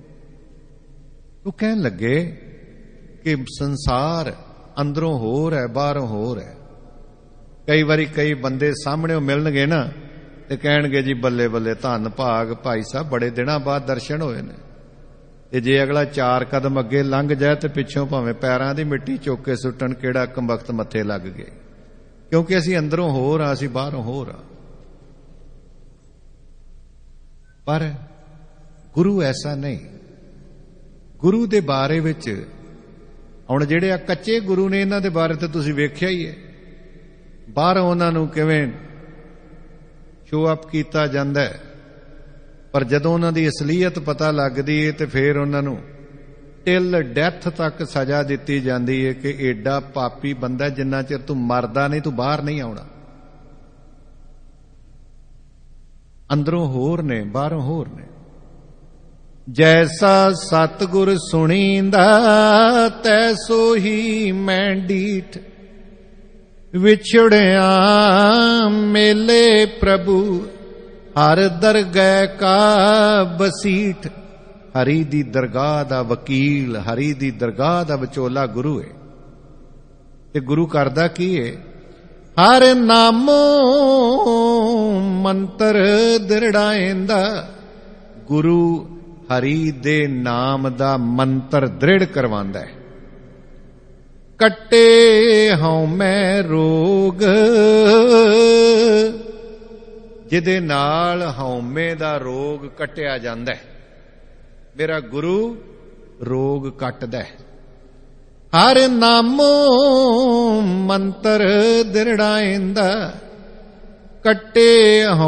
A: तू कहन लगे कि संसार अंदरों होर है, बाहरों होर है। कई बारी कई बंदे सामने मिलणगे ना ते कहणगे जी बल्ले बल्ले धन भाग भाई साहब बड़े दिनां बाद दर्शन होए ने। ते जे अगला चार कदम अगे लंघ जाए तो पिछों भावें पैरां दी मिट्टी चुक के सुट्टण, किहड़ा कमबख्त मत्थे लग गए, क्योंकि असीं अंदरों होर आ, असीं बाहरों होर आ। पर गुरु ऐसा नहीं। गुरु दे बारे विच हुण जिहड़े कच्चे गुरु ने इन्हां दे बारे ते तुसीं वेख्या ही है। बाहरों उन्हां नूं किवें शो अप कीता जांदा है, पर जदों उन्हां दी असलीयत पता लगदी है ते फिर उन्हां नूं टिल डैथ तक सजा दिती जाती है कि एडा पापी बंदा जिन्ना चिर तू मरदा नहीं तू बाहर नहीं आउणा। अंदरों होर ने, बाहरों होर ने। जैसा सतगुर सुनींदा तैसो ही मैं डीठ। विछड़िया मेले प्रभु हर दरगह का बसीठ। हरि दी दरगाह दा वकील, हरि दी दरगाह दा विचोला गुरु है। ते गुरु करदा की है? हर नामो मंत्र दृढ़ाएंदा। गुरु हरि दे नाम दा मंत्र दृढ़ करवांदा है। कट्टे हूं मैं रोग ਜਿਹਦੇ ਨਾਲ ਹਉਮੈ ਦਾ ਰੋਗ ਕੱਟਿਆ ਜਾਂਦਾ ਹੈ। ਮੇਰਾ ਗੁਰੂ ਰੋਗ ਕੱਟਦਾ ਹੈ। ਹਰ ਨਾਮੋ ਮੰਤਰ ਦਿਰੜਾਇੰਦਾ, ਕੱਟੇ